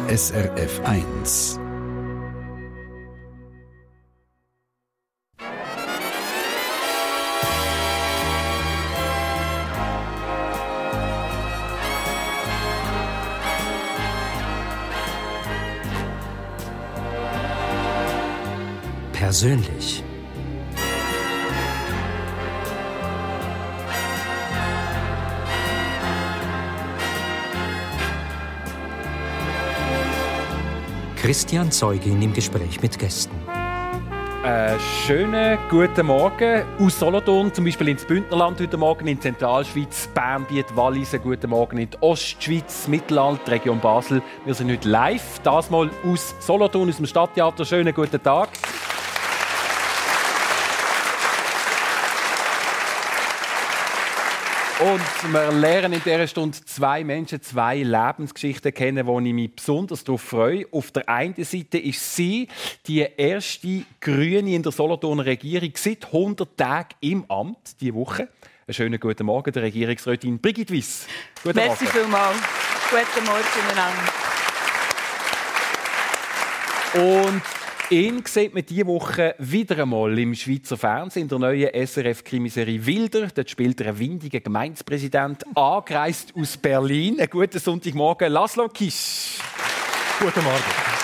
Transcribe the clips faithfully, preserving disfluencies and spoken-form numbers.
S R F eins. Persönlich. Christian Zeugin im Gespräch mit Gästen. Äh, schönen guten Morgen aus Solothurn, zum Beispiel ins Bündnerland heute Morgen, in Zentralschweiz, Bern, Biet, Wallis, guten Morgen in die Ostschweiz, Mittelland, die Region Basel. Wir sind heute live, das mal aus Solothurn, aus dem Stadttheater. Schönen guten Tag. Und wir lernen in dieser Stunde zwei Menschen, zwei Lebensgeschichten kennen, wo ich mich besonders darauf freue. Auf der einen Seite ist sie die erste Grüne in der Solothurner Regierung seit hundert Tagen im Amt diese Woche. Einen schönen guten Morgen, der Regierungsrätin Brigitte Wyss. Guten Merci Morgen. Vielmals. Guten Morgen miteinander. Und ihn sieht man diese Woche wieder einmal im Schweizer Fernsehen, in der neuen S R F-Krimiserie «Wilder». Dort spielt er einen windigen Gemeindepräsident, angereist aus Berlin. Einen guten Sonntagmorgen, Laszlo Kiss. Guten Morgen.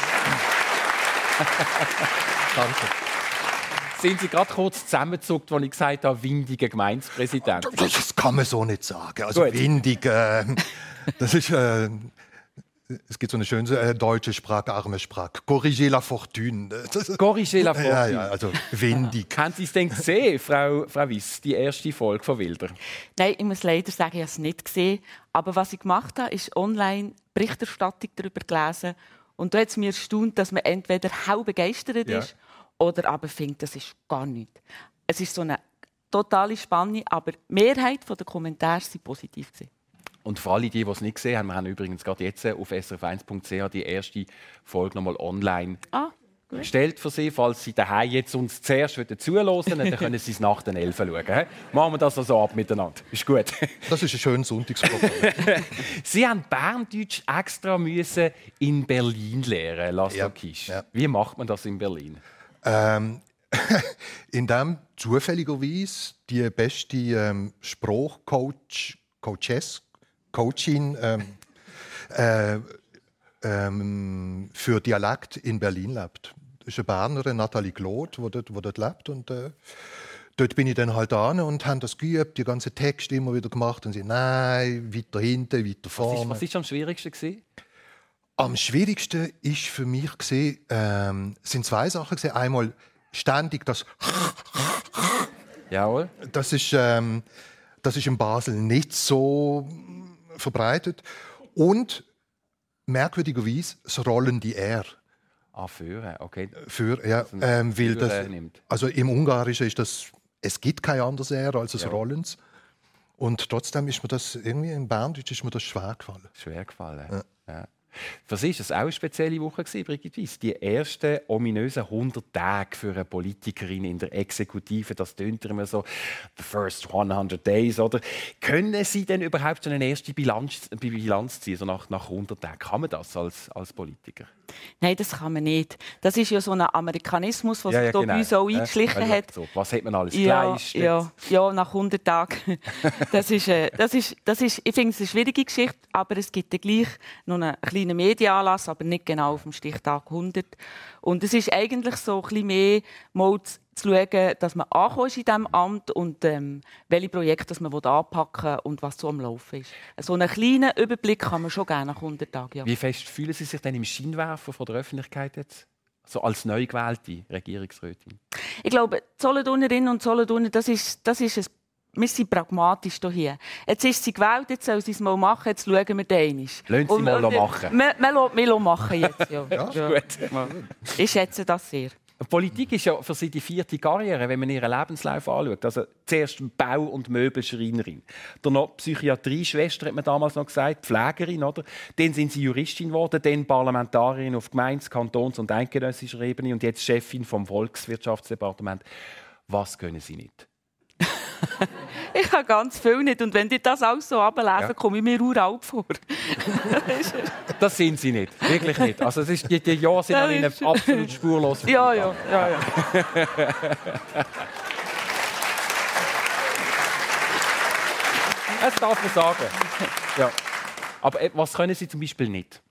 Danke. Sind Sie gerade kurz zusammengezuckt, als ich gesagt habe, windiger Gemeindepräsident? Das kann man so nicht sagen. Also Gut. windig, äh, das ist... Äh, Es gibt so eine schöne äh, deutsche Sprache, arme Sprache. Corriger la fortune. Corriger la fortune. Ja, ja, also windig. Haben Sie es denn gesehen, Frau, Frau Wyss, die erste Folge von «Wilder»? Nein, ich muss leider sagen, ich habe es nicht gesehen. Aber was ich gemacht habe, ist online Berichterstattung darüber gelesen. Und da hat es mir erstaunt, dass man entweder hau begeistert ja. ist oder aber findet, das ist gar nichts. Es ist so eine totale Spanne, aber die Mehrheit der Kommentare war positiv. Und für alle, die, die es nicht gesehen haben, wir haben übrigens gerade jetzt auf s r f eins punkt c h die erste Folge noch mal online ah, gestellt für Sie. Falls Sie daheim jetzt uns zuerst zuhören wollen, dann können Sie es nach den elf schauen. He? Machen wir das also ab miteinander. Ist gut. Das ist ein schönes Sonntagsprogramm. Sie haben Berndeutsch extra müssen in Berlin lernen, Laszlo ja, Kiss. Ja. Wie macht man das in Berlin? Ähm, indem zufälligerweise die beste ähm, Sprachcoach, Coaches, Coachin ähm, äh, ähm, für Dialekt in Berlin lebt. Das ist eine Bernerin, Nathalie Claude, die dort, wo dort lebt. Und, äh, dort bin ich dann halt an und habe das geübt, die ganzen Texte immer wieder gemacht. Und sie, nein, weiter hinten, weiter vorne. Was war am schwierigsten gewesen? Am schwierigsten ist für mich gewesen, ähm, sind zwei Sachen gewesen. Einmal ständig das Jawohl. Das ist, ähm, das ist in Basel nicht so verbreitet. Und merkwürdigerweise das rollende R. Ah, für, okay. Für, ja, ähm, weil das, also im Ungarischen ist das, es gibt kein anderes R als das ja. Rollens. Und trotzdem ist mir das, irgendwie im Berndeutsch ist mir das schwer gefallen. Schwer gefallen, ja. ja. Was war es? Auch eine spezielle Woche, Brigitte Wyss? Die ersten ominösen hundert Tage für eine Politikerin in der Exekutive. Das tönt immer so, the first hundert days. Oder? Können Sie denn überhaupt eine erste Bilanz, Bilanz ziehen, so nach, nach hundert Tagen? Kann man das als, als Politiker? Nein, das kann man nicht. Das ist ja so ein Amerikanismus, der ja, sich ja, genau. bei uns auch eingeschlichen ja, hat. So. Was hat man alles ja, geleistet? Ja, ja, nach hundert Tagen. Das ist, äh, das ist, das ist, ich finde es eine schwierige Geschichte, aber es gibt ja gleich noch einen kleinen Medienanlass, aber nicht genau auf dem Stichtag hundert. Und es ist eigentlich so ein bisschen mehr mal zu schauen, dass man angekommen ist in diesem Amt und ähm, welche Projekte man anpacken will und was so am Laufen ist. So einen kleinen Überblick kann man schon gerne nach hundert Tagen. Ja. Wie fest fühlen Sie sich denn im Scheinwerfer von der Öffentlichkeit jetzt? So als neu gewählte Regierungsrätin? Ich glaube, die Solothurnerinnen und Solothurner, das ist, das ist ein wir sind pragmatisch hier. Jetzt ist sie gewählt, jetzt soll sie es mal machen, jetzt schauen wir den einmal. Lassen Sie mal und, machen. Wir, wir, wir machen jetzt, ja. ja, ja. Gut. Ich schätze das sehr. Politik ist ja für Sie die vierte Karriere, wenn man ihren Lebenslauf anschaut. Also zuerst Bau- und Möbelschreinerin. Danach Psychiatrie-Schwester, hat man damals noch gesagt, Pflegerin. Oder? Dann sind Sie Juristin geworden, dann Parlamentarierin auf Gemeinde-, Kantons- und eidgenössischer Ebene und jetzt Chefin vom Volkswirtschaftsdepartement. Was können Sie nicht? Ich habe ganz viel nicht. Und wenn die das alles so runterlesen, Ja. komme ich mir uralt vor. Das sind sie nicht, wirklich nicht. Also es ist, die, die Jahre sind Das an ihnen ist- absolut spurlos. Ja, ja, ja, ja. Das darf man sagen. Ja. Aber äh, was können Sie zum Beispiel nicht?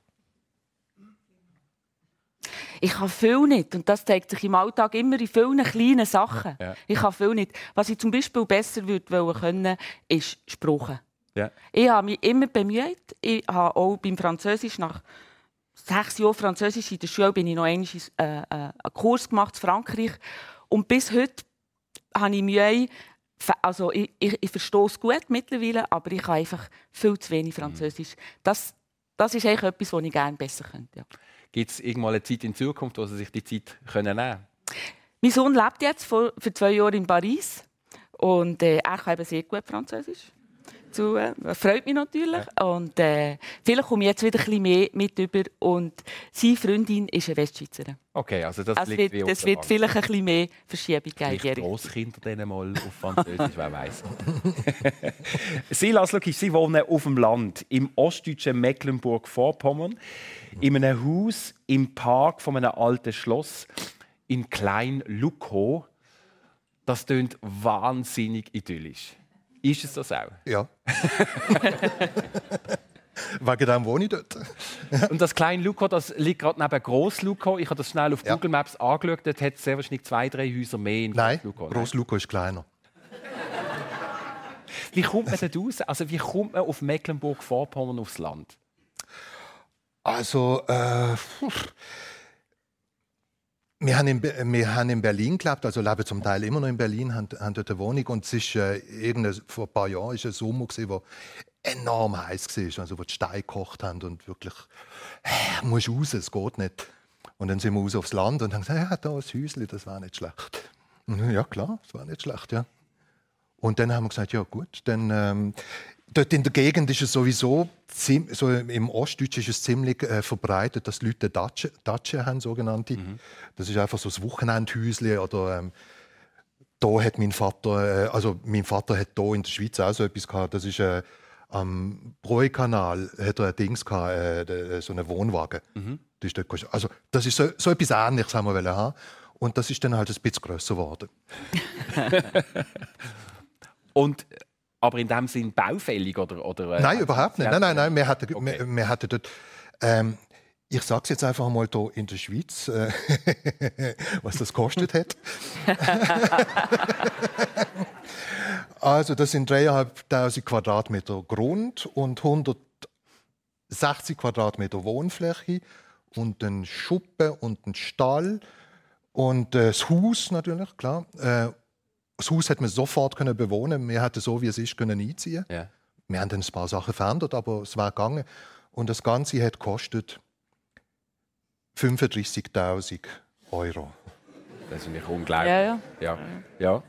Ich kann viel nicht. Und das zeigt sich im Alltag immer in vielen kleinen Sachen. Ja. Ich kann viel nicht. Was ich zum Beispiel besser würde wollen können, ist Sprache. Ja. Ich habe mich immer bemüht. Ich habe auch beim Französisch nach sechs Jahren Französisch in der Schule bin ich noch einmal äh, äh, einen Kurs gemacht in Frankreich. Und bis heute habe ich Mühe. Also ich, ich, ich verstehe es gut mittlerweile, aber ich kann einfach viel zu wenig Französisch. Das, das ist eigentlich etwas, was ich gerne besser könnte. Ja. Gibt es irgendwann eine Zeit in Zukunft, wo Sie sich die Zeit können nehmen können? Mein Sohn lebt jetzt für, für zwei Jahre in Paris und äh, er kann eben sehr gut Französisch. Zu, äh, freut mich natürlich. Ja. Und äh, vielleicht komme ich jetzt wieder ein bisschen mehr mit über. Und seine Freundin ist eine Westschweizerin. Okay, also das Also liegt wird, wie es wird vielleicht ein bisschen mehr Verschiebung geben. Vielleicht Grosskinder denen mal auf Französisch, wer weiß. Sie, Laszlo Kiss, Sie wohnen auf dem Land, im ostdeutschen Mecklenburg-Vorpommern, in einem Haus im Park von einem alten Schloss in Klein-Lukow. Das klingt wahnsinnig idyllisch. Ist es das auch? Ja. Wegen dem wohne ich dort. Und das kleine Lukow, das liegt gerade neben Gross-Lukow. Ich habe das schnell auf Ja. Google Maps angeschaut. Dort hat es sehr wahrscheinlich zwei, drei Häuser mehr in Nein, Gross-Lukow. Gross-Lukow ist kleiner. Wie kommt man dort raus? Also wie kommt man auf Mecklenburg-Vorpommern aufs Land? Also, äh, wir haben, in, Be- wir haben in Berlin gelebt, also leben zum Teil immer noch in Berlin, haben, haben dort eine Wohnung. Und es ist, äh, irgendein, vor ein paar Jahren war ein Sommer, der enorm heiß war, also wo die Steine gekocht haben und wirklich, äh, musst raus, es geht nicht. Und dann sind wir raus aufs Land und haben gesagt, ja, da ein Häuschen, das wäre nicht schlecht. Und, ja klar, das wäre nicht schlecht, ja. Und dann haben wir gesagt, ja gut, dann... Ähm, dort in der Gegend ist es sowieso, ziem- so im Ostdeutschen ist es ziemlich äh, verbreitet, dass die Leute Datsche, Datsche haben, sogenannte. Mhm. Das ist einfach so ein Wochenendhäuschen. Oder ähm, da hat mein Vater, äh, also mein Vater hat da in der Schweiz auch so etwas gehabt. Das ist äh, am Broe-Kanal hat er ein Dings gehabt, äh, de- so einen Wohnwagen. Mhm. Das ist dort, also das ist so, so etwas Ähnliches haben wir wollen haben. Und das ist dann halt ein bisschen grösser geworden. Und, aber in dem Sinn baufällig? Oder, oder, äh, Nein, überhaupt nicht. Nein, nein, nein. Wir hatten, Okay. wir, wir hatten dort... Ähm, ich sage es jetzt einfach mal hier in der Schweiz, äh, was das gekostet hat. Also das sind dreieinhalbtausend Quadratmeter Grund und hundertsechzig Quadratmeter Wohnfläche und ein Schuppen und ein Stall und äh, das Haus natürlich, klar. Äh, das Haus hat man sofort können bewohnen. Wir hätten so wie es ist können einziehen. Ja. Wir haben dann ein paar Sachen verändert, aber es war gegangen. Und das Ganze hat gekostet fünfunddreißigtausend Euro. Das ist nämlich unglaublich. Ja, ja. Ja. Ja.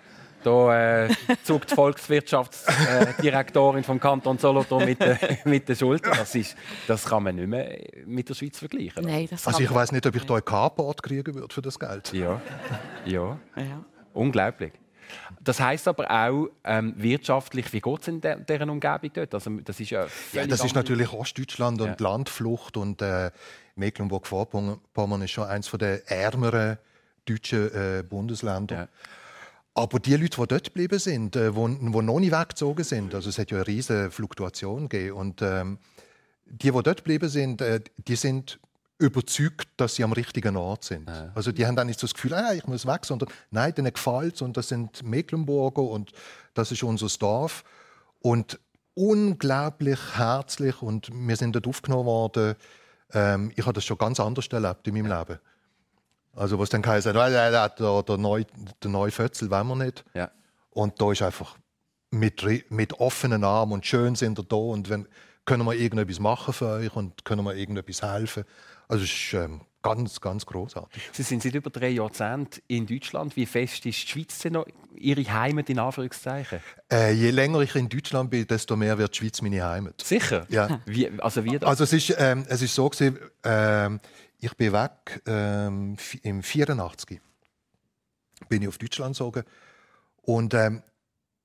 Da äh, zuckt die Volkswirtschaftsdirektorin vom Kanton Solothurn mit, äh, mit den Schultern. Das, ist, das kann man nicht mehr mit der Schweiz vergleichen. Nein, das Also kann ich man- weiß nicht, ob ich da ein Carport kriegen würde für das Geld. Ja. Ja. Ja. Unglaublich. Das heisst aber auch ähm, wirtschaftlich, wie geht es in de deren Umgebung dort? Also, das ist ja, Ja, völlig das ist andere- natürlich Ostdeutschland und Ja. Landflucht und äh, Mecklenburg-Vorpommern ist schon eines der ärmeren deutschen äh, Bundesländer. Ja. Aber die Leute, die dort geblieben sind, äh, wo, wo noch nicht weggezogen sind, also es hat ja eine riesige Fluktuation gegeben, und ähm, die, die dort geblieben sind, äh, die sind überzeugt, dass sie am richtigen Ort sind. Ja. Also die haben dann nicht so das Gefühl, ah, ich muss weg, sondern nein, denen gefällt es und das sind Mecklenburger und das ist unser Dorf. Und unglaublich herzlich und wir sind dort aufgenommen worden. Ähm, ich habe das schon ganz anders erlebt in meinem Leben. Also was dann geheißen hat, der, der, der neue, der neue Fötzel wollen wir nicht. Ja. Und da ist einfach mit, re- mit offenen Armen und schön sind wir da und wenn, können wir irgendetwas machen für euch und können wir irgendetwas helfen. Also es ist ähm, ganz, ganz großartig. Sie sind seit über drei Jahrzehnten in Deutschland. Wie fest ist die Schweiz denn noch Ihre Heimat in Anführungszeichen? Äh, je länger ich in Deutschland bin, desto mehr wird die Schweiz meine Heimat. Sicher? Ja. Wie, also wie das? Also es ist, ähm, es ist so gewesen, ähm, ich bin weg ähm, f- im vierundachtzig bin ich auf Deutschland gezogen und ähm,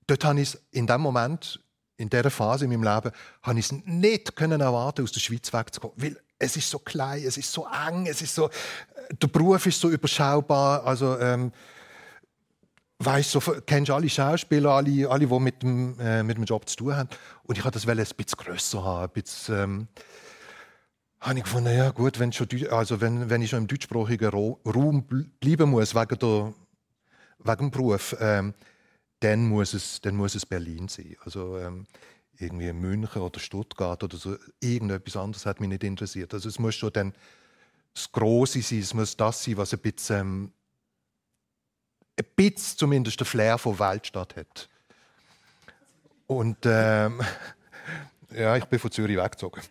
dort habe ich in dem Moment, in dieser Phase in meinem Leben, habe ich es nicht können erwarten, aus der Schweiz wegzukommen. Weil es ist so klein, es ist so eng, es ist so, der Beruf ist so überschaubar. Also, ähm, weißt, so, kennst du alle Schauspieler, alle, alle die mit dem, äh, mit dem Job zu tun haben. Und ich wollte das ein bisschen grösser haben. Ein bisschen, ähm, habe ich gefunden, ja gut, wenn, schon, also wenn, wenn ich schon im deutschsprachigen Raum bleiben muss, wegen, der, wegen dem Beruf, ähm, dann, muss es, dann muss es Berlin sein. Also, ähm, irgendwie München oder Stuttgart oder so. Irgendetwas anderes hat mich nicht interessiert. Also es muss schon dann das Grosse sein, es muss das sein, was ein bisschen, ähm, ein bisschen zumindest den Flair von Weltstadt hat. Und ähm, ja, ich bin von Zürich weggezogen.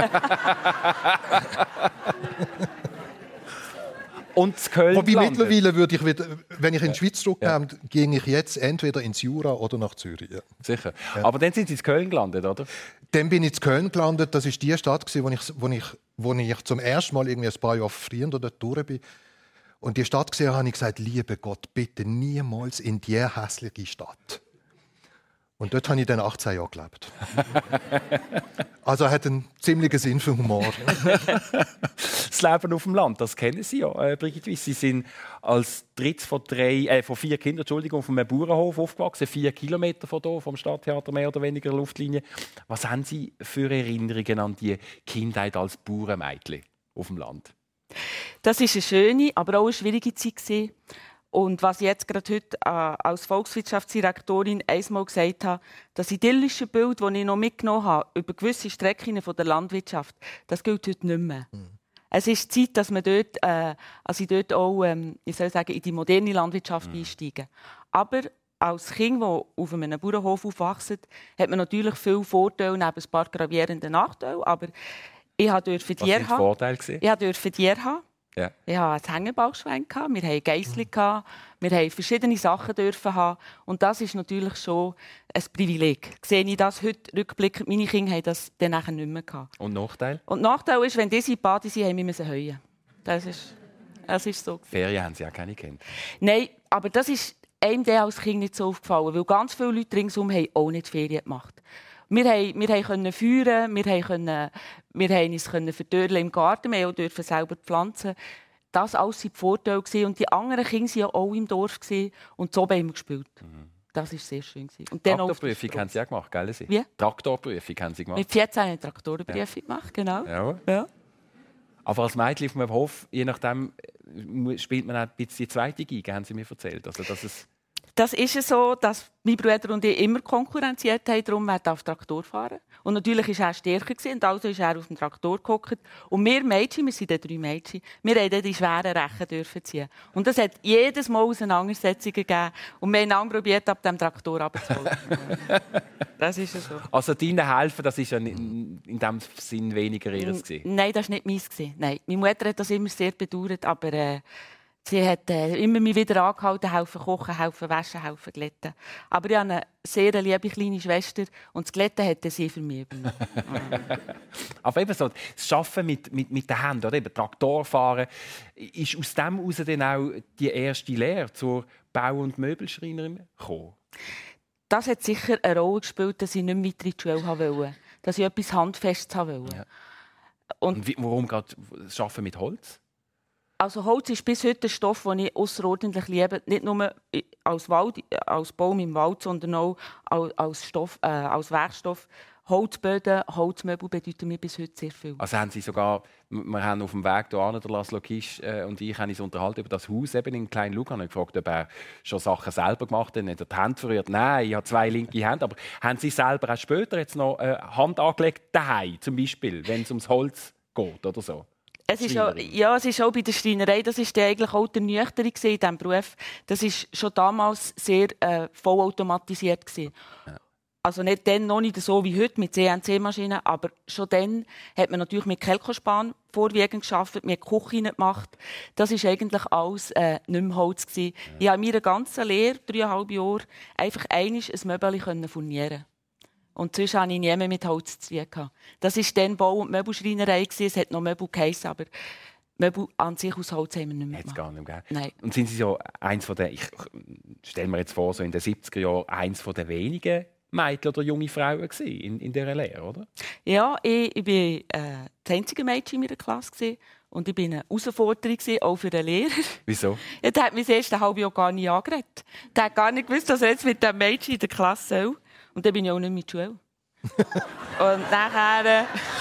Und in Köln Wobei gelandet. mittlerweile würde ich wieder, wenn ich in die Schweiz zurückkomme, ja. ginge ich jetzt entweder ins Jura oder nach Zürich. Ja. Sicher. Ja. Aber dann sind Sie in Köln gelandet, oder? Dann bin ich in Köln gelandet. Das ist die Stadt, wo ich, wo ich, wo ich zum ersten Mal irgendwie ein paar Jahre früher dort durch bin. Und die Stadt gesehen habe ich gesagt, liebe Gott, bitte niemals in diese hässliche Stadt. Und dort habe ich dann achtzehn Jahre gelebt. Also hat einen ziemlichen Sinn für Humor. Das Leben auf dem Land, das kennen Sie ja, äh, Brigitte Wyss. Sie sind als drittes von, drei, äh, von vier Kindern Entschuldigung, auf einem Bauernhof aufgewachsen, vier Kilometer von hier, vom Stadttheater, mehr oder weniger Luftlinie. Was haben Sie für Erinnerungen an die Kindheit als Bauernmädchen auf dem Land? Das war eine schöne, aber auch eine schwierige Zeit. Und was ich jetzt gerade heute äh, als Volkswirtschaftsdirektorin einmal gesagt habe, das idyllische Bild, das ich noch mitgenommen habe über gewisse Strecken der Landwirtschaft, das gilt heute nicht mehr. Mhm. Es ist Zeit, dass wir dort, äh, also dort auch ähm, ich soll sagen, in die moderne Landwirtschaft mhm. einsteigen. Aber als Kind, das auf einem Bauernhof aufwachsen, hat man natürlich viele Vorteile neben ein paar gravierenden Nachteilen. Aber ich durfte Tiere haben. Vorteile? Ich durfte Tiere haben. Ja. Ich hatte ein Hängebauchschwein, wir hatten Geissli, mhm. wir durften verschiedene Sachen dürfen haben. Und das ist natürlich schon ein Privileg. Sehe ich das heute rückblickend, meine Kinder haben das dann nachher nicht mehr gehabt. Und Nachteil? Und Nachteil ist, wenn diese in Bade sind, haben wir müssen heuen. Das ist, das ist so. Ferien haben Sie ja keine Kinder. Nein, aber das ist einem der als Kind nicht so aufgefallen, weil ganz viele Leute ringsum haben auch nicht Ferien gemacht. Wir, haben, wir konnten feuern, wir konnten, wir konnten uns verdörlen im Garten, wir durften selber pflanzen. Das alles waren die Vorteile. Und die anderen Kinder waren ja auch im Dorf und so haben wir gespielt. Mhm. Das war sehr schön. Und Traktorprüfung haben Sie ja gemacht, gell? Sie? Wie? Traktorprüfung haben Sie gemacht. Mit vierzehn habe ich eine Traktorprüfung gemacht, genau. Ja. Ja. Aber als Mädchen auf dem Hof, je nachdem, spielt man auch ein bisschen die zweite Geige, haben Sie mir erzählt. Also, dass es Das ist es so, dass mein Bruder und ich immer konkurrenziert haben, darum er darf Traktor fahren. Und natürlich war er stärker und also ist er auf dem Traktor gehockt. Und wir Mädchen, wir sind drei Mädchen, wir durften die schweren Rechen dürfen ziehen. Und das hat jedes Mal Auseinandersetzungen gegeben. Und wir haben dann probiert, ab dem Traktor runterzuholen. Das ist es so. Also Ihnen helfen, das war ja in diesem Sinn weniger Ihres? Nein, das war nicht meins. Nein. Meine Mutter hat das immer sehr bedauert, aber äh, sie hat äh, immer mich wieder angehalten, helfen kochen, helfen waschen, helfen glätten. Aber ich habe eine sehr liebe kleine Schwester und das Glätten hätte sie für mich übernommen. Aber eben so, das Arbeiten mit, mit, mit den Händen, oder eben Traktor fahren, ist aus dem heraus dann auch die erste Lehre zur Bau- und Möbelschreinerin gekommen? Das hat sicher eine Rolle gespielt, dass ich nicht mehr weiter in die Schule wollte. Dass ich etwas Handfestes haben wollte. Ja. Und, und wie, warum gerade das Arbeiten mit Holz? Also Holz ist bis heute ein Stoff, den ich außerordentlich liebe. Nicht nur als, Wald, als Baum im Wald, sondern auch als, Stoff, äh, als Werkstoff. Holzböden, Holzmöbel bedeuten mir bis heute sehr viel. Also haben Sie sogar, wir haben auf dem Weg hierher, der Laszlo Kisch äh, und ich, haben uns unterhalten über das Haus eben in Klein-Lug. Ich habe gefragt, ob er schon Sachen selber gemacht hat, nicht die Hände verrührt. Nein, ich habe zwei linke Hände. Aber haben Sie selber auch später jetzt noch äh, Hand angelegt daheim, zum Beispiel, wenn es ums Holz geht oder so? Es ist auch, ja, es ist auch bei der Schreinerei, das war eigentlich auch der Nüchterne in diesem Beruf. Das war schon damals sehr äh, vollautomatisiert. Ja. Also nicht dann, noch nicht so wie heute mit C N C-Maschinen, aber schon dann hat man natürlich mit Kelkospan vorwiegend gearbeitet, mit Küchen gemacht. Das war eigentlich alles äh, nicht mehr Holz. Ja. Ich habe in meiner ganzen Lehre, dreieinhalb Jahre, einfach einmal ein Möbel furnieren. Und sonst hatte ich nie mehr mit Holz zu tun. Das war dann Bau- und Möbelschreinerei. Es hat noch Möbel geheissen, aber Möbel an sich aus Holz haben wir nicht mehr Hat's gar nicht mehr gegeben. Nein. Und sind Sie so eins von den, ich stelle mir jetzt vor, so in den siebziger Jahren, eins von den wenigen Mädchen oder junge Frauen gewesen in, in dieser Lehre, oder? Ja, ich, ich war äh, das einzige Mädchen in meiner Klasse gewesen, und ich war eine Herausforderung, auch für den Lehrer. Wieso? Ja, der hat mich das erste halbe Jahr gar nicht angeredet. Der hat gar nicht gewusst, dass er jetzt mit dem Mädchen in der Klasse soll. Und dann bin ich auch nicht mit Schule. Und nachher... Äh,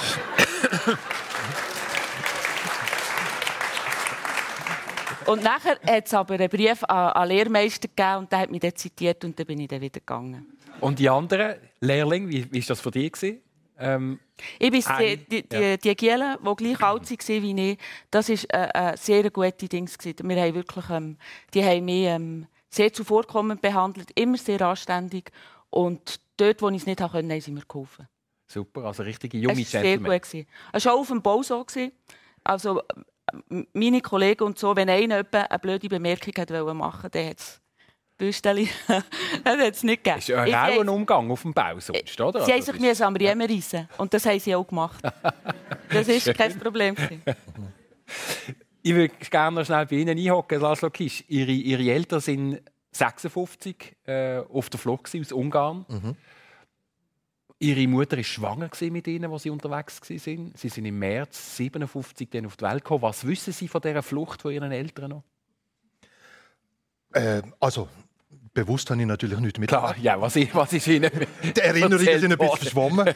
Und nachher hat es aber einen Brief an den Lehrmeister gegeben und der hat mich dann zitiert und dann bin ich dann wieder gegangen. Und die anderen Lehrlinge, wie war das für dich? Ähm, ich bin die, die, die, ja. die Gielen, die gleich alt waren wie ich, das war ein, ein sehr gute Ding. Wir haben wirklich, ähm, die haben mich ähm, sehr zuvorkommend behandelt, immer sehr anständig. Und dort, wo ich es nicht konnte, haben sie mir geholfen. Super, also richtige junge es war Gentlemen. sehr gut. Es war auch auf dem Bau so. Also, meine Kollegen und so, wenn einer eine blöde Bemerkung machen wollte, dann hat es Büsteli. Das hat es nicht gegeben. Das ist ja auch ein Umgang auf dem Bau sonst, oder? Sie also, haben sich am Riemen reissen. Und das haben sie auch gemacht. Das war kein Problem. Ich würde gerne noch schnell bei Ihnen einhocken, Laszlo Kiss. Ihre, Ihre Eltern sind sechsundfünfzig äh, auf der Flucht aus Ungarn. Mhm. Ihre Mutter war schwanger mit ihnen, als sie unterwegs waren. Sie sind im März siebenundfünfzig dann auf die Welt gekommen. Was wissen Sie von dieser Flucht von Ihren Eltern noch? Äh, also, bewusst habe ich natürlich nicht mit. Klar, ja, was, ich, was ist Ihnen die Erinnerungen sind ein bisschen verschwommen.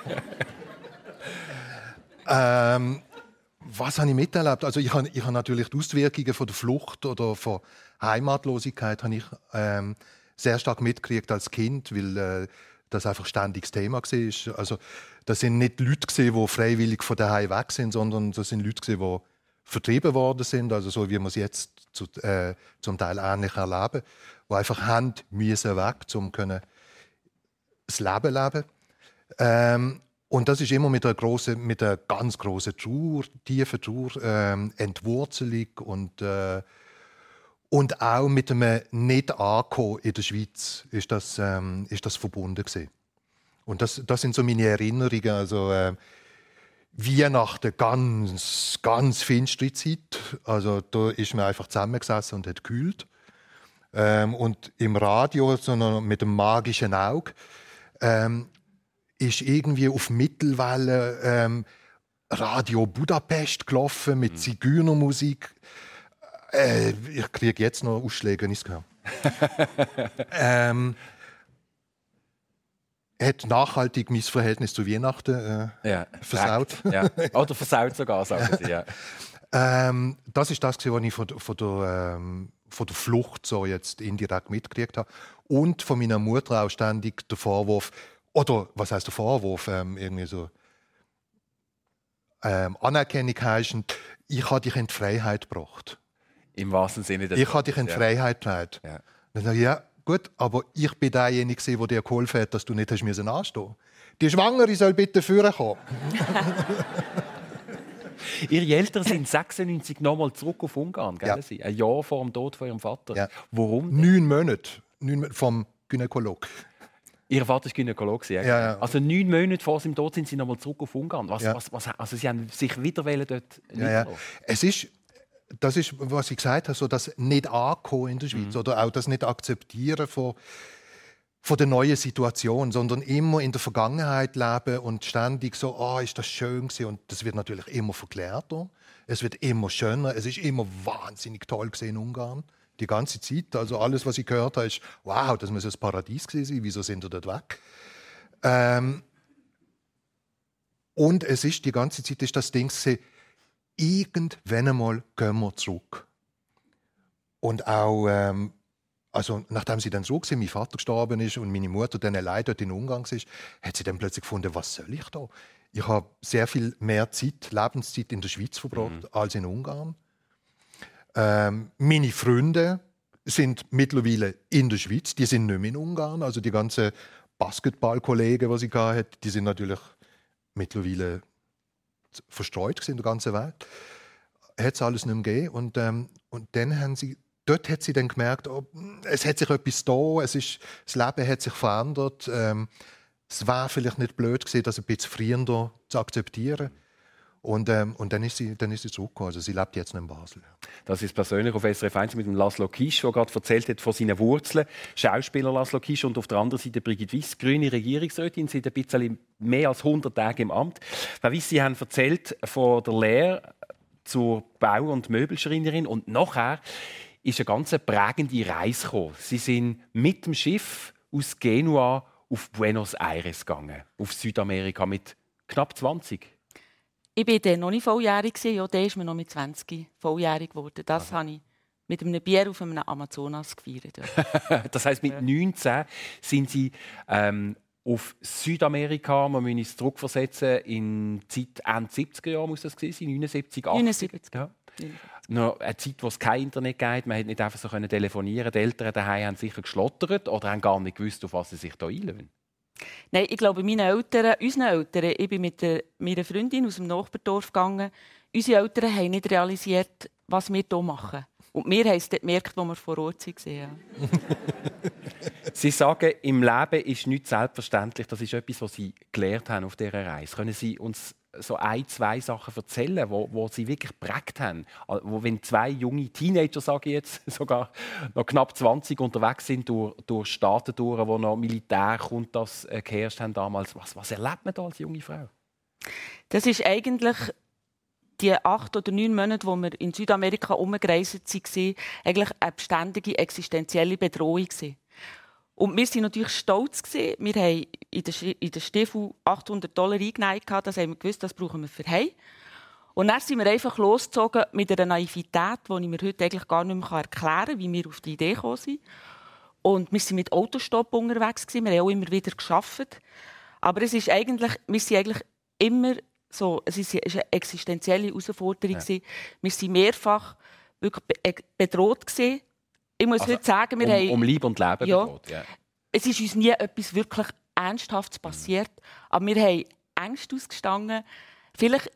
ähm, was habe ich miterlebt? Also ich habe, ich habe natürlich die Auswirkungen von der Flucht oder von Heimatlosigkeit habe ich, ähm, sehr stark mitgekriegt als Kind, weil äh, das einfach ständiges Thema war. Also, das sind nicht Leute, die freiwillig von daheim weg sind, sondern das sind Leute, die vertrieben worden sind, also so wie wir es jetzt zu, äh, zum Teil ähnlich erleben, die einfach haben müssen weg, um können das Leben leben. Ähm, und das ist immer mit einer grossen, mit einer ganz großen Trauer, tiefen Trauer, ähm, Entwurzelung und äh, Und auch mit einem Nicht-Ankommen in der Schweiz ist das, ähm, ist das verbunden gewesen. Und das, das sind so meine Erinnerungen. Also, äh, Weihnachten, ganz, ganz finstere Zeit. Also, da ist man einfach zusammengesessen und hat gekühlt. Ähm, und im Radio, sondern mit dem magischen Auge, ähm, ist irgendwie auf Mittelwelle ähm, Radio Budapest gelaufen mit Zigeunermusik. Äh, ich kriege jetzt noch Ausschläge, wenn ich es höre. ähm, hat nachhaltig mein Verhältnis zu Weihnachten äh, ja, versaut. Ja. Oder versaut sogar, sagen Sie. Ja. ähm, das ist das, was ich von, von, der, ähm, von der Flucht so jetzt indirekt mitgekriegt habe. Und von meiner Mutter auch ständig der Vorwurf, oder was heißt der Vorwurf, ähm, irgendwie so ähm, Anerkennung heischend, ich habe dich in die Freiheit gebracht. Im wahrsten Sinne des Ich habe dich in die ja. Freiheit getragen. Ja. Dann sage ich, ja, gut, aber ich bin derjenige, der dir geholfen hat, dass du nicht hast anstehen musst. Die Schwangere soll bitte führen kommen. Ihre Eltern sind sechsundneunzig nochmal zurück auf Ungarn, gell? Ja. Sie? Ein Jahr vor dem Tod von Ihrem Vater. Ja. Warum? Neun Monate. Neun Monate vom Gynäkolog. Ihr Vater ist Gynäkologe. Ja? Ja, ja. Also neun Monate vor seinem Tod sind Sie nochmal zurück auf Ungarn. Was, Ja. was, was, also Sie haben sich wieder dort ja, ja. Es ist, das ist, was ich gesagt habe, so das Nicht-Ankommen in der Schweiz. Mhm. Oder auch das Nicht-Akzeptieren von, von der neuen Situation, sondern immer in der Vergangenheit leben und ständig so, oh, ist das schön gewesen. Und das wird natürlich immer verklärter. Es wird immer schöner. Es ist immer wahnsinnig toll gewesen in Ungarn. Die ganze Zeit. Also alles, was ich gehört habe, ist, wow, das muss ein Paradies gewesen sein. Wieso sind wir dort weg? Ähm, und es ist die ganze Zeit ist das Ding gewesen, irgendwann einmal gehen wir zurück. Und auch, ähm, also nachdem sie dann zurück sind, mein Vater gestorben ist und meine Mutter dann allein dort in Ungarn war, hat sie dann plötzlich gefunden, was soll ich da? Ich habe sehr viel mehr Zeit, Lebenszeit in der Schweiz verbracht mhm. als in Ungarn. Ähm, meine Freunde sind mittlerweile in der Schweiz, die sind nicht mehr in Ungarn. Also die ganzen Basketballkollegen, die ich hatte, die sind natürlich mittlerweile verstreut in der ganzen Welt. Hat es alles nicht mehr gegeben. Und, ähm, und dann haben sie, dort hat sie dann gemerkt, oh, es hat sich etwas da, es ist, das Leben hat sich verändert. Ähm, es wäre vielleicht nicht blöd gewesen, das ein bisschen früher zu akzeptieren. Und, ähm, und dann, ist sie, dann ist sie zurückgekommen. Also sie lebt jetzt noch in Basel. Das ist persönlich auf S R F eins mit dem Laszlo Kisch, der gerade erzählt hat von seinen Wurzeln. Schauspieler Laszlo Kisch und auf der anderen Seite Brigitte Wyss, grüne Regierungsrätin, seit ein bisschen mehr als hundert Tage im Amt. Frau Wyss, Sie haben erzählt von der Lehre zur Bau- und Möbelschreinerin und nachher ist eine ganz prägende Reise gekommen. Sie sind mit dem Schiff aus Genua auf Buenos Aires gegangen, auf Südamerika mit knapp zwanzig. Ich war dann noch nicht volljährig, ja, der ist mir noch mit zwanzig volljährig geworden. Das habe ich mit einem Bier auf einem Amazonas gefeiert. Ja. Das heisst, mit neunzehn sind Sie ähm, auf Südamerika. Man muss uns zurückversetzen in die Zeit Ende siebziger Jahre, muss das gewesen sein, neunundsiebzig, achtzig. neunundsiebzig. Ja. Noch eine Zeit, wo es kein Internet gab, man konnte nicht einfach so telefonieren. Die Eltern daheim haben sicher geschlottert oder haben gar nicht gewusst, auf was sie sich hier einlösen. Nein, ich glaube, meine Eltern, unseren Eltern, ich bin mit der, meiner Freundin aus dem Nachbardorf gegangen. Unsere Eltern haben nicht realisiert, was wir hier machen. Und wir haben es dort gemerkt, als wir vor Ort waren. Ja. Sie sagen, im Leben ist nichts selbstverständlich. Das ist etwas, was Sie gelernt haben auf dieser Reise. Können Sie uns so ein, zwei Sachen erzählen, wo, wo Sie wirklich geprägt haben? Wo, wenn zwei junge Teenager, sage ich jetzt, sogar noch knapp zwanzig unterwegs sind, durch, durch Staaten durch, wo noch Militär kommt, das äh, geherrscht haben damals. Was, was erlebt man da als junge Frau? Das ist eigentlich die acht oder neun Monate, wo wir in Südamerika umgereist waren, eigentlich eine beständige existenzielle Bedrohung. Und wir waren natürlich stolz. Wir haben in der Stiefel achthundert Dollar eingenommen. Das haben wir gewusst, das brauchen wir für Hause. Und dann sind wir einfach losgezogen mit einer Naivität, die ich mir heute eigentlich gar nicht mehr erklären kann, wie wir auf die Idee gekommen sind. Und wir waren mit Autostopp unterwegs. Wir haben auch immer wieder gearbeitet. Aber es ist eigentlich, wir sind eigentlich immer so, es war eine existenzielle Herausforderung. Ja. Wir waren mehrfach wirklich bedroht. Ich muss also, heute sagen, wir um, haben... Um Leib und Leben ja, bedroht. Ja. Es ist uns nie etwas wirklich Ernsthaftes passiert. Mhm. Aber wir haben Ängste ausgestanden. Vielleicht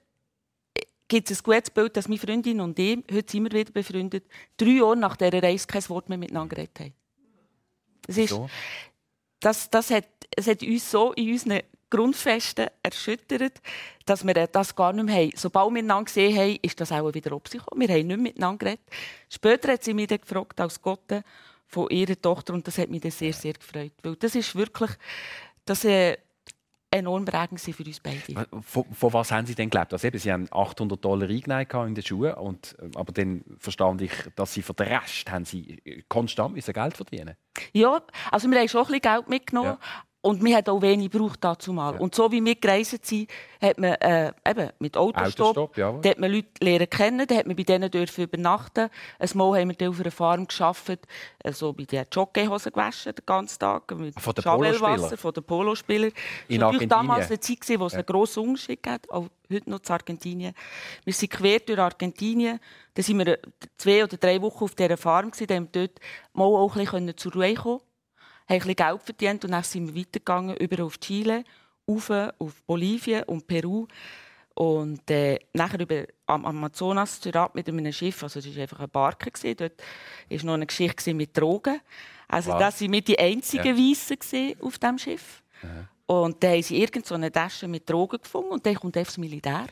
gibt es ein gutes Bild, dass meine Freundin und ich, heute sind wir wieder befreundet, drei Jahre nach dieser Reise kein Wort mehr miteinander geredet haben. Es, ist, so. das, das hat, es hat uns so in unseren Grundfesten erschüttert, dass wir das gar nicht mehr haben. Sobald wir einander gesehen haben, ist das auch wieder abgekommen. Wir haben nicht mehr miteinander geredet. Später hat sie mich dann gefragt, als Gott von ihrer Tochter, und das hat mich dann sehr, sehr gefreut. Weil das ist wirklich das, äh, enorm prägend für uns beide. Von, von was haben Sie denn gelebt? Also eben, Sie haben achthundert Dollar eingenommen in den Schuhen, und, aber dann verstand ich, dass Sie für den Rest haben Sie konstant müssen Geld verdienen. Ja, also wir haben schon ein bisschen Geld mitgenommen. Ja. Und wir haben auch wenig gebraucht dazu mal. Ja. Und so wie wir gereist sind, hat man äh, eben mit Autostopp, Autostopp ja. da hat man Leute lernen kennen, da hat man bei denen dürfen übernachten. Ein Mal haben wir auf einer Farm gearbeitet, also bei den Jockeyhosen gewaschen den ganzen Tag, mit von den Polospielern. Von den Polospielern. In das war Argentinien. Damals eine Zeit, wo es ja. einen grossen Unterschied gab, auch heute noch zu Argentinien. Wir sind quer durch Argentinien. Da sind wir zwei oder drei Wochen auf dieser Farm gewesen, da haben wir dort mal auch ein bisschen zur Ruhe kommen. Haben ein bisschen Geld verdient und dann sind wir weitergegangen, über auf Chile, auf, auf Bolivien und Peru. Und äh, nachher über am Amazonas mit einem Schiff. Also das war einfach ein Barke. Dort war noch eine Geschichte mit Drogen. Also wow. Das waren wir die einzigen ja. Weissen auf diesem Schiff. Ja. Und dann haben sie irgendeine Tasche mit Drogen gefunden und dann kommt das Militär.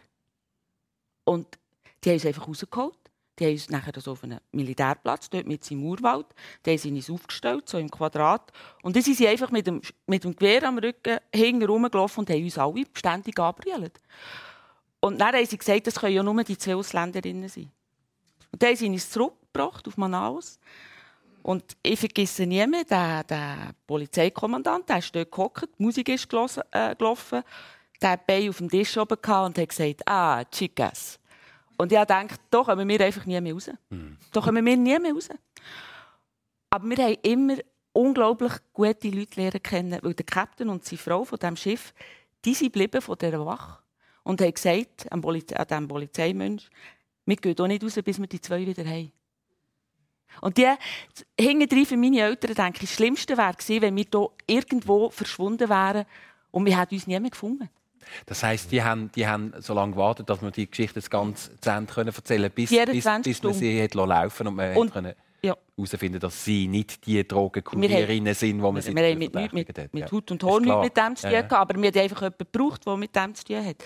Und die haben uns einfach rausgeholt. Die haben uns nachher so auf einem Militärplatz, dort mit seinem Urwald, die haben sie uns aufgestellt, so im Quadrat. Und dann sind sie einfach mit dem, mit dem Gewehr am Rücken hinten rumgelaufen und haben uns alle beständig angebrüllt. Und dann haben sie gesagt, das können ja nur die zwei Ausländerinnen sein. Und dann haben sie uns zurückgebracht auf Manaus. Und ich vergesse nie mehr, der, der Polizeikommandant, der ist dort gehockt, die Musik ist gelaufen, äh, gelaufen, der hat die Beine auf dem Tisch oben gehabt und hat gesagt, ah, chicas. Und ich dachte, da kommen wir einfach nie mehr raus. Mhm. Da kommen wir nie mehr raus. Aber wir haben immer unglaublich gute Leute lernen kennen, weil der Captain und seine Frau von diesem Schiff, die sind geblieben von dieser Wache und haben gesagt an diesem Polizeimensch, wir gehen hier nicht raus, bis wir die zwei wieder haben. Und die hinten für meine Eltern, denke ich, das Schlimmste wäre gewesen, wenn wir hier irgendwo verschwunden wären und wir hätten uns nie mehr gefunden. Das heisst, die haben, die haben so lange gewartet, dass man die Geschichte ganz zu Ende erzählen konnte, bis, bis, bis man sie hat laufen und man und, konnte herausfinden, ja. dass sie nicht die Drogenkurierinnen sind, die man wir, sie wir haben mit, mit, mit, mit Hut und Haar nichts mit dem zu tun gehabt, aber wir haben einfach jemanden gebraucht, der mit dem zu tun hat.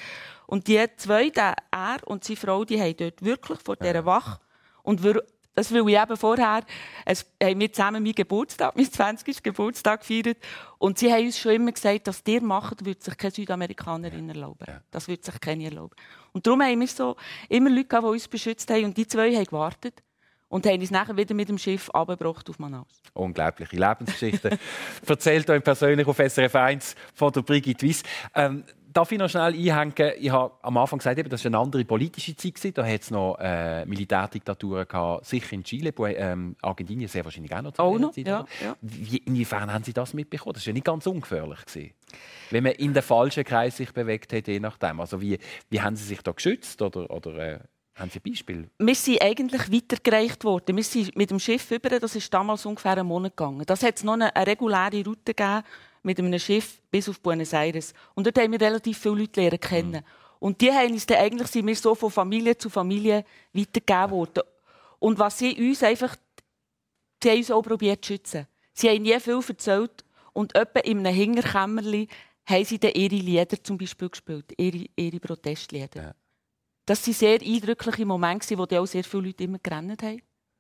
Und die zwei, der, er und seine Frau, die haben dort wirklich vor dieser Wache. Und wir, das will ich eben vorher, es, haben wir zusammen meinen Geburtstag, meinen zwanzigsten Geburtstag gefeiert. Und sie haben uns schon immer gesagt, dass ihr macht, würde sich keine Südamerikanerin erlauben. Das würde sich keine erlauben. Und darum haben wir so immer Leute gehabt, die uns beschützt haben. Und die zwei haben gewartet. Und haben uns nachher wieder mit dem Schiff runtergebracht auf Manaus. Unglaubliche Lebensgeschichte. Erzählt euch persönlich auf S R F eins von der Brigitte Wyss. Ähm, darf ich noch schnell einhängen? Ich habe am Anfang gesagt, das war eine andere politische Zeit. Da hat es noch äh, Militärdiktaturen gehabt, sicher in Chile, wo ähm, Argentinien sehr wahrscheinlich auch noch zu auch noch, Zeit, ja, ja. Wie, inwiefern haben Sie das mitbekommen? Das war ja nicht ganz ungefährlich gewesen, wenn man in den falschen Kreis sich bewegt hat, je nachdem. Also wie, wie haben Sie sich da geschützt oder, oder äh, haben Sie ein Beispiel? Wir sind eigentlich weitergereicht worden. Wir sind mit dem Schiff über, das ist damals ungefähr einen Monat gegangen. Das hat es noch eine, eine reguläre Route gegeben mit einem Schiff bis auf Buenos Aires. Und dort haben wir relativ viele Leute lernen kennen. Mhm. Und die haben uns dann, eigentlich sind wir so von Familie zu Familie weitergegeben worden. Und was sie uns einfach, sie haben uns auch probiert zu schützen. Sie haben nie viel erzählt. Und etwa in einem Hinterkämmerli haben sie dann ihre Lieder zum Beispiel gespielt, ihre, ihre Protestlieder. Ja. Das waren sehr eindrückliche Momente, wo auch sehr viele Leute immer gerannt haben.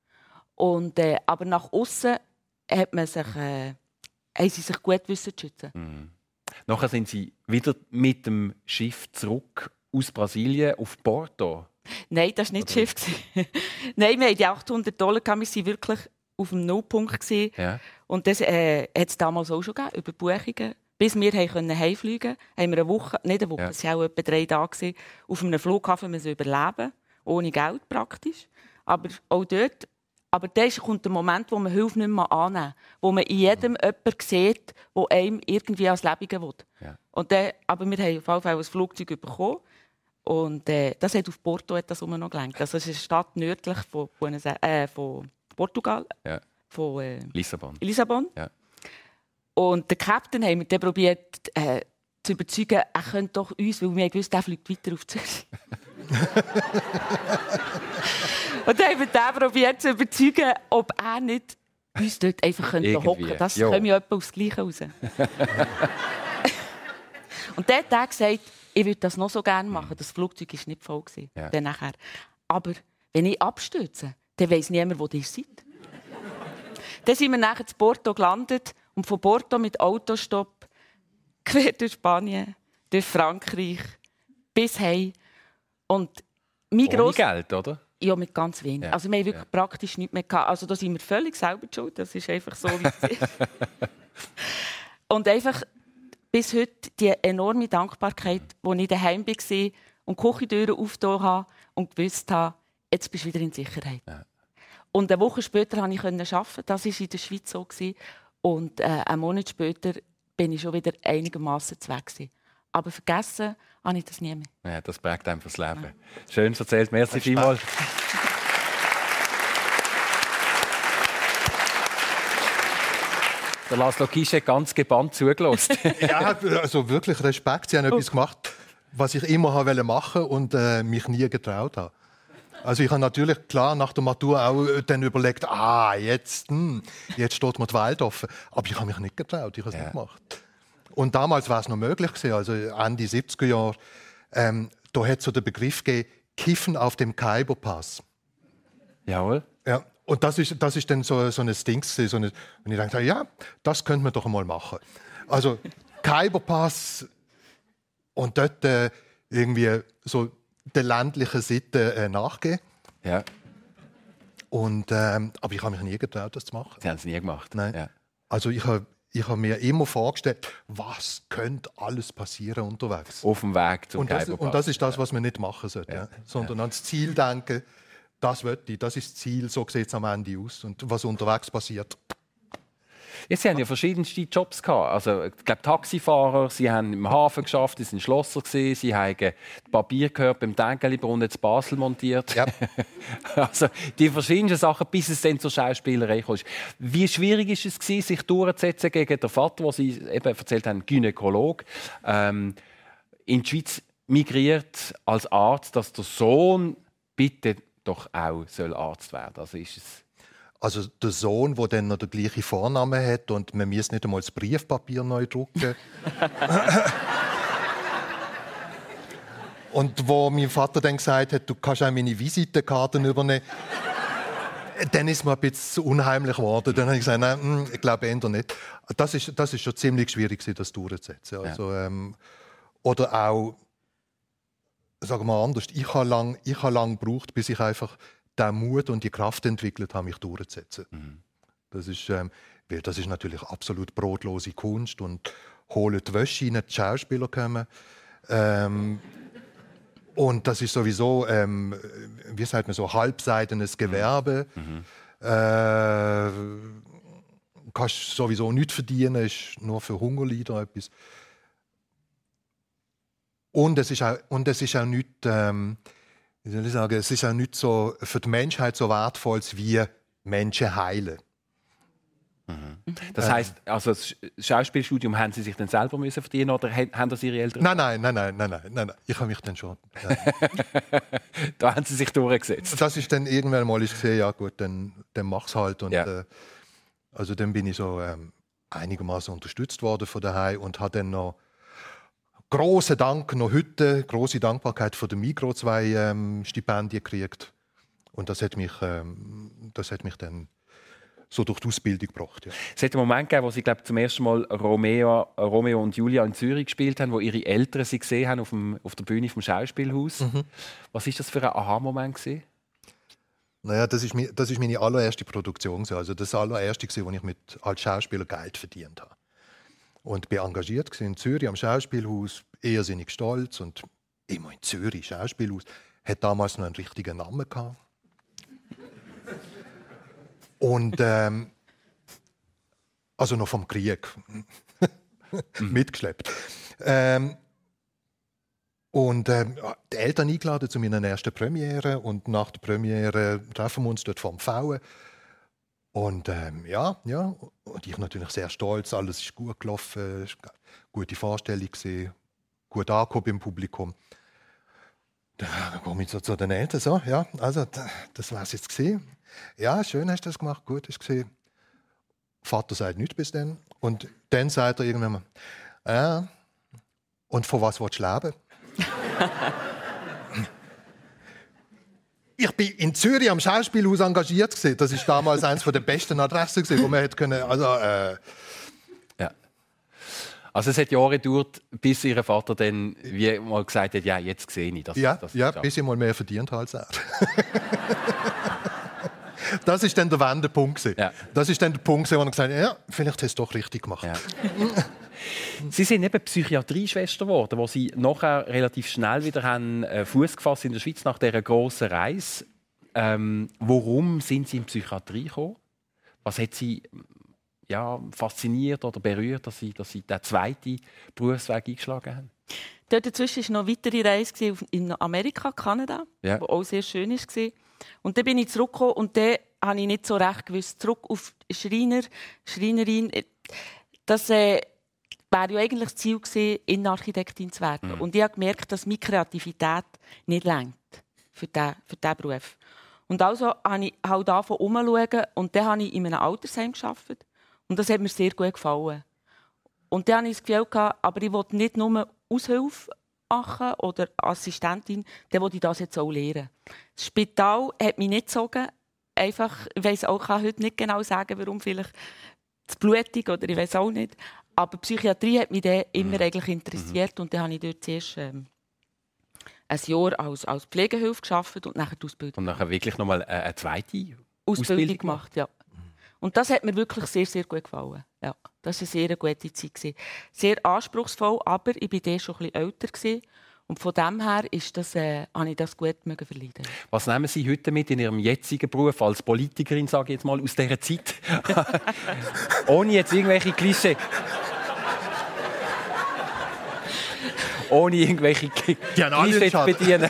Und, äh, aber nach außen hat man sich, äh, haben sie sich gut wissen zu schützen. Mhm. Nachher sind Sie wieder mit dem Schiff zurück aus Brasilien auf Porto. Nein, das war nicht das Schiff. Nein, wir hatten die achthundert Dollar, wir waren wirklich auf dem Nullpunkt. Ja. Und das äh, hat es damals auch schon gegeben, über Buchungen. Bis wir heimfliegen konnten, haben wir eine Woche, nicht eine Woche, ja. es waren auch etwa drei Tage, auf einem Flughafen müssen überleben, ohne Geld praktisch. Aber auch dort, aber dann kommt der Moment, wo man Hilfe nicht mehr annehmen, wo man in jedem mhm. jemanden sieht, der einem irgendwie als Lebenden will. Ja. Und dann, aber wir haben auf jeden Fall ein Flugzeug bekommen. Und äh, das hat auf Porto hat das immer noch gelenkt. Das ist eine Stadt nördlich von, Buenos Aires, äh, von Portugal, ja. von äh, Lissabon. Lissabon. Ja. Und den Captain haben wir dann probiert äh, zu überzeugen, er könnte doch uns, weil wir gewusst, er fliegt weiter auf Zürich. Und dann haben wir den probiert zu überzeugen, ob er nicht uns dort einfach hocken könnte. Das kommt ja etwa aufs Gleiche raus. Und dann hat er gesagt, ich würde das noch so gerne machen. Das Flugzeug war nicht voll. Ja. Dann nachher. Aber wenn ich abstürze, dann weiss niemand, wo ihr seid. Dann sind wir nachher zu Porto gelandet und von Porto mit Autostopp quer durch Spanien, durch Frankreich bis heim. Und mein Ohne Gross... Geld, oder? Ja, mit ganz wenig. Ja. Also wir haben wirklich ja. praktisch nichts mehr gehabt. Also da sind wir völlig selber schuld. Das ist einfach so, wie es ist. Und einfach bis heute die enorme Dankbarkeit, als ich daheim war und die Küchentüren aufgetan habe und gewusst habe, jetzt bist du wieder in Sicherheit. Ja. Und eine Woche später konnte ich arbeiten. Das war in der Schweiz so. Und äh, einen Monat später bin ich schon wieder einigermaßen weg. Aber vergessen habe ich das nie mehr. Ja, das prägt einfach das Leben. Ja. Schön erzählt. Merci vielmals. Der Laszlo Kisch hat ganz gebannt zugelassen. Ja, also wirklich Respekt. Sie haben etwas gemacht, was ich immer machen wollte und äh, mich nie getraut habe. Also ich habe natürlich klar nach der Matur auch dann überlegt, ah, jetzt, hm, jetzt steht mir die Welt offen. Aber ich habe mich nicht getraut, ich habe es ja. nicht gemacht. Und damals war es noch möglich gewesen, also Ende siebziger Jahre, ähm, da hat es so den Begriff gegeben, Kiffen auf dem Khyber-Pass. Jawohl. Ja, und das ist, das ist dann so, so ein Ding, so eine, und ich dachte, ja, das könnte man doch einmal machen. Also Khyber-Pass und dort äh, irgendwie so der ländlichen Seite äh, nachgehen. Ja. Und, ähm, aber ich habe mich nie getraut, das zu machen. Sie haben es nie gemacht? Nein. Ja. Also ich habe ich habe mir immer vorgestellt, was könnte alles passieren unterwegs. Auf dem Weg zum und das, und das ist das, was man nicht machen sollte. Ja. Ja. Sondern ja. ans Ziel denken, das möchte ich, das ist das Ziel, so sieht es am Ende aus. Und was unterwegs passiert. Jetzt, Sie haben ja verschiedenste Jobs gehabt. Also, ich glaube, Taxifahrer, Sie haben im Hafen geschafft, Sie waren Schlosser gewesen, Sie haben Papier gehört beim Tängeli-Brunnen in Basel montiert. Ja. Also die verschiedenen Sachen, bis es dann zur Schauspielerei kam. Wie schwierig war es gewesen, sich durchzusetzen gegen den Vater, den Sie eben erzählt haben, Gynäkolog, ähm, in die Schweiz migriert als Arzt, dass der Sohn bitte doch auch soll Arzt werden. Also ist es Also der Sohn, der dann noch den gleichen Vornamen hat und man muss nicht einmal das Briefpapier neu drucken. Und wo mein Vater dann gesagt hat, du kannst auch meine Visitenkarten übernehmen, dann ist mir ein bisschen unheimlich geworden. Dann habe ich gesagt, nein, ich glaube eher nicht. Das ist, das ist schon ziemlich schwierig, das durchzusetzen. Also, ähm, oder auch, sagen wir anders, ich habe lange ich habe lang gebraucht, bis ich einfach den Mut und die Kraft entwickelt habe, mich durchzusetzen. Mhm. Das ist, ähm, weil das ist natürlich absolut brotlose Kunst und holen die Wäsche rein, die Schauspieler kommen. Ähm, und das ist sowieso, ähm, wie sagt man so, halbseidenes Gewerbe. Mhm. Äh, kannst sowieso nichts verdienen, ist nur für Hungerleider etwas. Und es ist auch, und es ist auch nicht, ähm, wie soll ich sagen, es ist auch nicht so für die Menschheit so wertvoll wie Menschen heilen. Mhm. Das heisst, also das Schauspielstudium haben Sie sich dann selber müssen verdienen oder haben das Ihre Eltern? Nein, nein, nein, nein, nein, nein, nein. Ich habe mich dann schon. Ja. Da haben Sie sich durchgesetzt. Das ist dann irgendwann mal ich gesehen, ja gut, dann, dann mach's halt. Und, ja. äh, also dann bin ich so ähm, einigermaßen unterstützt worden von daheim und habe dann noch großen Dank noch heute, große Dankbarkeit von der Migro zwei ähm, Stipendien gekriegt. Und das hat mich, ähm, das hat mich dann so durch die Ausbildung gebracht. Ja. Es hat einen Moment gegeben, wo Sie glaub, zum ersten Mal Romeo, Romeo und Julia in Zürich gespielt haben, wo Ihre Eltern Sie gesehen haben auf, dem, auf der Bühne vom Schauspielhaus. Mhm. Was war das für ein Aha-Moment? Naja, das ist, das ist meine allererste Produktion. Also das allererste, wo ich mit als Schauspieler Geld verdient habe. Und bin engagiert in Zürich am Schauspielhaus, irrsinnig stolz. Und immer in Zürich, Schauspielhaus, hat damals noch einen richtigen Namen gehabt. Und ähm, also noch vom Krieg mitgeschleppt. Ähm, und ähm, die Eltern eingeladen zu meiner ersten Premiere. Und nach der Premiere treffen wir uns dort vom Pfauen. Und ähm, ja, ja, und ich natürlich sehr stolz, alles ist gut gelaufen, es war eine gute Vorstellung gewesen, gut angekommen im Publikum. Dann komme ich so zu den Eltern, so, ja, also das war es jetzt gesehen. Ja, schön hast du das gemacht, gut hast du gesehen. Vater sagt nichts bis dann. Und dann sagt er irgendwann mal, ja, und von was willst du leben? Ich bin in Zürich am Schauspielhaus engagiert. Das war damals eines der besten Adressen, wo man hätte können. Also, äh ja. Also es hat Jahre gedauert, bis Ihr Vater dann wie mal gesagt hat, ja, jetzt sehe ich das. Ja, das ja bis ich mal mehr verdient habe als er. Das ist dann der Wendepunkt. Ja. Das ist dann der Punkt, wo er gesagt hat, ja, vielleicht hast du es doch richtig gemacht. Ja. Sie sind eben Psychiatrieschwester geworden, wo Sie nachher relativ schnell wieder haben Fuß gefasst in der Schweiz nach dieser grossen Reise. Ähm, warum sind Sie in die Psychiatrie gekommen? Was hat Sie ja, fasziniert oder berührt, dass Sie, dass Sie den zweiten Berufsweg eingeschlagen haben? Dort dazwischen war noch eine weitere Reise in Amerika, Kanada, ja. Die auch sehr schön war. Und dann bin ich zurückgekommen und dann habe ich nicht so recht gewusst, zurück auf Schreiner, Schreinerin. Das äh, wäre ja eigentlich das Ziel gewesen, Innenarchitektin zu werden. Mhm. Und ich habe gemerkt, dass meine Kreativität nicht reicht für diesen, für diesen Beruf. Und also habe ich halt angefangen umzuschauen und dann habe ich in einem Altersheim gearbeitet. Und das hat mir sehr gut gefallen. Und dann hatte ich das Gefühl, aber ich will nicht nur Aushilfe machen oder Assistentin, dann will ich das jetzt auch lernen. Das Spital hat mich nicht gezogen. Einfach, ich weiss auch, kann heute nicht genau sagen, warum, vielleicht zu blutig oder ich weiß auch nicht. Aber Psychiatrie hat mich dann immer eigentlich interessiert. Und dann habe ich dort zuerst ähm, ein Jahr als, als Pflegehilfe gearbeitet und nachher die Ausbildung. Und nachher wirklich noch mal eine zweite Ausbildung, Ausbildung gemacht, ja. Und das hat mir wirklich sehr, sehr gut gefallen. Ja, das war eine sehr gute Zeit. Sehr anspruchsvoll, aber ich war dann schon ein bisschen älter. Und von dem her ist das, äh, habe ich das gut verleiden. Was nehmen Sie heute mit in Ihrem jetzigen Beruf als Politikerin, sage ich jetzt mal, aus dieser Zeit? Ohne jetzt irgendwelche Klischee. Ohne irgendwelche Klischees zu bedienen.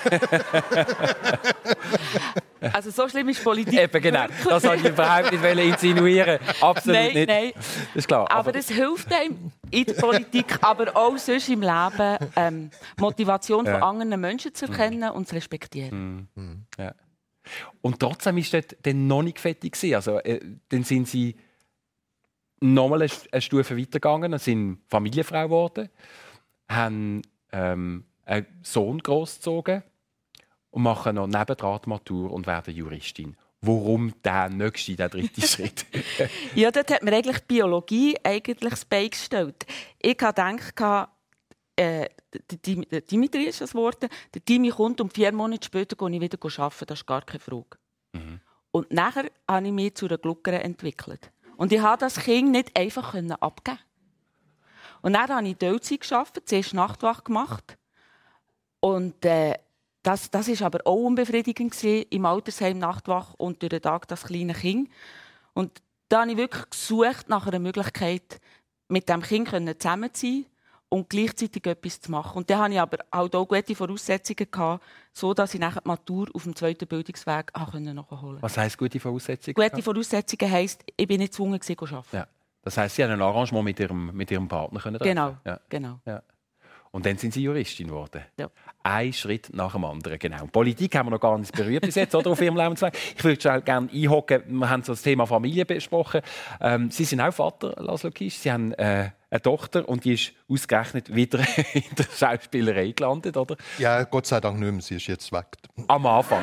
Also so schlimm ist Politik. Eben, genau. Das wollte ich überhaupt nicht insinuieren. Absolut nein, nicht. Nein. Das ist klar. Aber es hilft einem in der Politik, aber auch sonst im Leben, ähm, Motivation ja. von anderen Menschen zu erkennen mhm. und zu respektieren. Mhm. Ja. Und trotzdem war das dann noch nicht fertig. Also, äh, dann sind Sie noch mal eine Stufe weitergegangen und sind Familienfrau geworden, haben ähm, einen Sohn großgezogen und machen noch nebendran die Matur und werden Juristin. Warum der nächste, der dritte Schritt? Ja, dort hat mir eigentlich die Biologie eigentlich das Bein gestellt. Ich habe gedacht, äh, der Dimitri ist das Wort, der Dimi kommt und vier Monate später gehe ich wieder arbeiten, das ist gar keine Frage. Mhm. Und nachher habe ich mich zu einer Gluckere entwickelt. Und ich konnte das Kind nicht einfach abgeben. Und dann habe ich Teilzeit gearbeitet, zuerst Nachtwache gemacht. Und äh, das, das war aber auch unbefriedigend gewesen, im Altersheim Nachtwache und durch den Tag das kleine Kind. Und da habe ich wirklich gesucht nach einer Möglichkeit, mit dem Kind zusammen zu sein und gleichzeitig etwas zu machen. Und dann hatte ich aber auch gute Voraussetzungen gehabt, so dass ich nachher die Matur auf dem zweiten Bildungsweg nachholen konnte. Was heisst gute Voraussetzungen? Gute Voraussetzungen heisst, ich bin nicht gezwungen zu arbeiten. Ja. Das heisst, Sie haben ein Arrangement mit Ihrem, mit Ihrem Partner können treffen. Genau, ja. genau. Ja. Und dann sind Sie Juristin geworden. Ja. Ein Schritt nach dem anderen, genau. Politik haben wir noch gar nicht berührt bis jetzt, oder, auf Ihrem Lebensweg. Ich würde schon gerne einhocken. Wir haben so das Thema Familie besprochen. Ähm, Sie sind auch Vater, Laszlo Kisz. Sie haben äh, eine Tochter und die ist ausgerechnet wieder in der Schauspielerei gelandet, oder? Ja, Gott sei Dank nicht mehr. Sie ist jetzt weg. Am Anfang.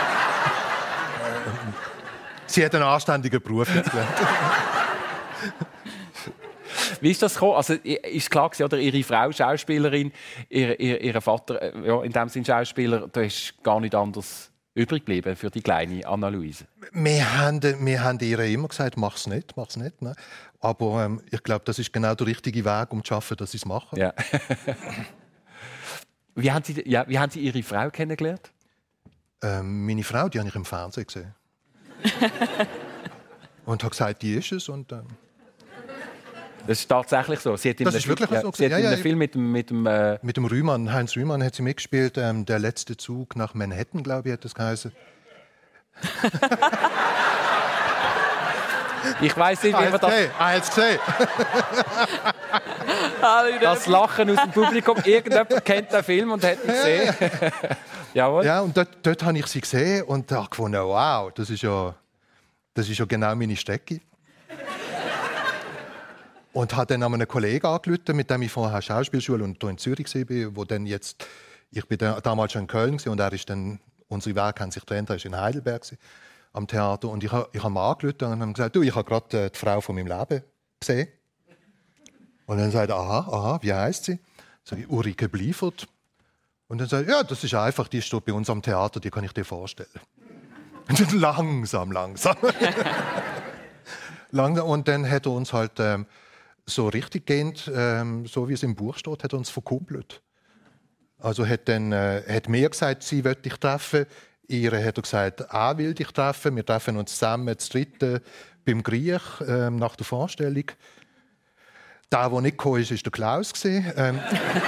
Sie hat einen anständigen Beruf jetzt gelernt. Wie ist das gekommen? Also, ist klar gewesen, oder? Ihre Frau Schauspielerin, ihr, ihr, ihr Vater, ja, in dem Sinne Schauspieler, da ist gar nicht anders übrig geblieben für die kleine Anna-Luise. Wir haben, wir haben ihr immer gesagt, mach's nicht, mach's nicht. Ne? Aber ähm, ich glaube, das ist genau der richtige Weg, um zu schaffen, dass sie es machen. Ja. wie, haben Sie, ja, wie haben Sie Ihre Frau kennengelernt? Ähm, meine Frau, die habe ich im Fernsehen gesehen. Und habe gesagt, die ist es. Und, ähm das ist tatsächlich so. Sie hat das ist Film, wirklich ja, so. Sie hat ja, in ja, einem Film mit dem... Mit dem, äh mit dem Rühmann, Heinz Rühmann hat sie mitgespielt. Ähm, der letzte Zug nach Manhattan, glaube ich, hat das geheißen. ich weiss nicht, wie man das... Ah, jetzt gesehen. Das Lachen aus dem Publikum. Irgendjemand kennt den Film und hat ihn gesehen. Jawohl. Ja, und dort, dort habe ich sie gesehen und dachte gefunden, wow, das ist ja, das ist ja genau meine Strecke. Und habe dann an einen Kollegen angerufen, mit dem ich vorher Schauspielschule und hier in Zürich war, wo dann jetzt, ich war damals schon in Köln und er ist dann, unsere Wege haben sich getrennt, er ist in Heidelberg am Theater. Und ich habe ich hab ihn angerufen und habe gesagt, du, ich habe gerade die Frau von meinem Leben gesehen. Und dann sagt er, aha, aha, wie heisst sie? Sag ich, Ulrike Bliefert. Und dann sagt er, ja, das ist einfach, die steht bei uns am Theater, die kann ich dir vorstellen. Und dann langsam, langsam. langsam. Und dann hat er uns halt ähm, so richtig gehend, ähm, so wie es im Buch steht, hat er uns verkuppelt. Also hat dann äh, hat mir gesagt, sie will dich treffen. Ihre hat er gesagt, A will dich treffen. Wir treffen uns zusammen zu dritten beim Griech ähm, nach der Vorstellung. Der, der nicht gekommen ist, war der Klaus. Ähm,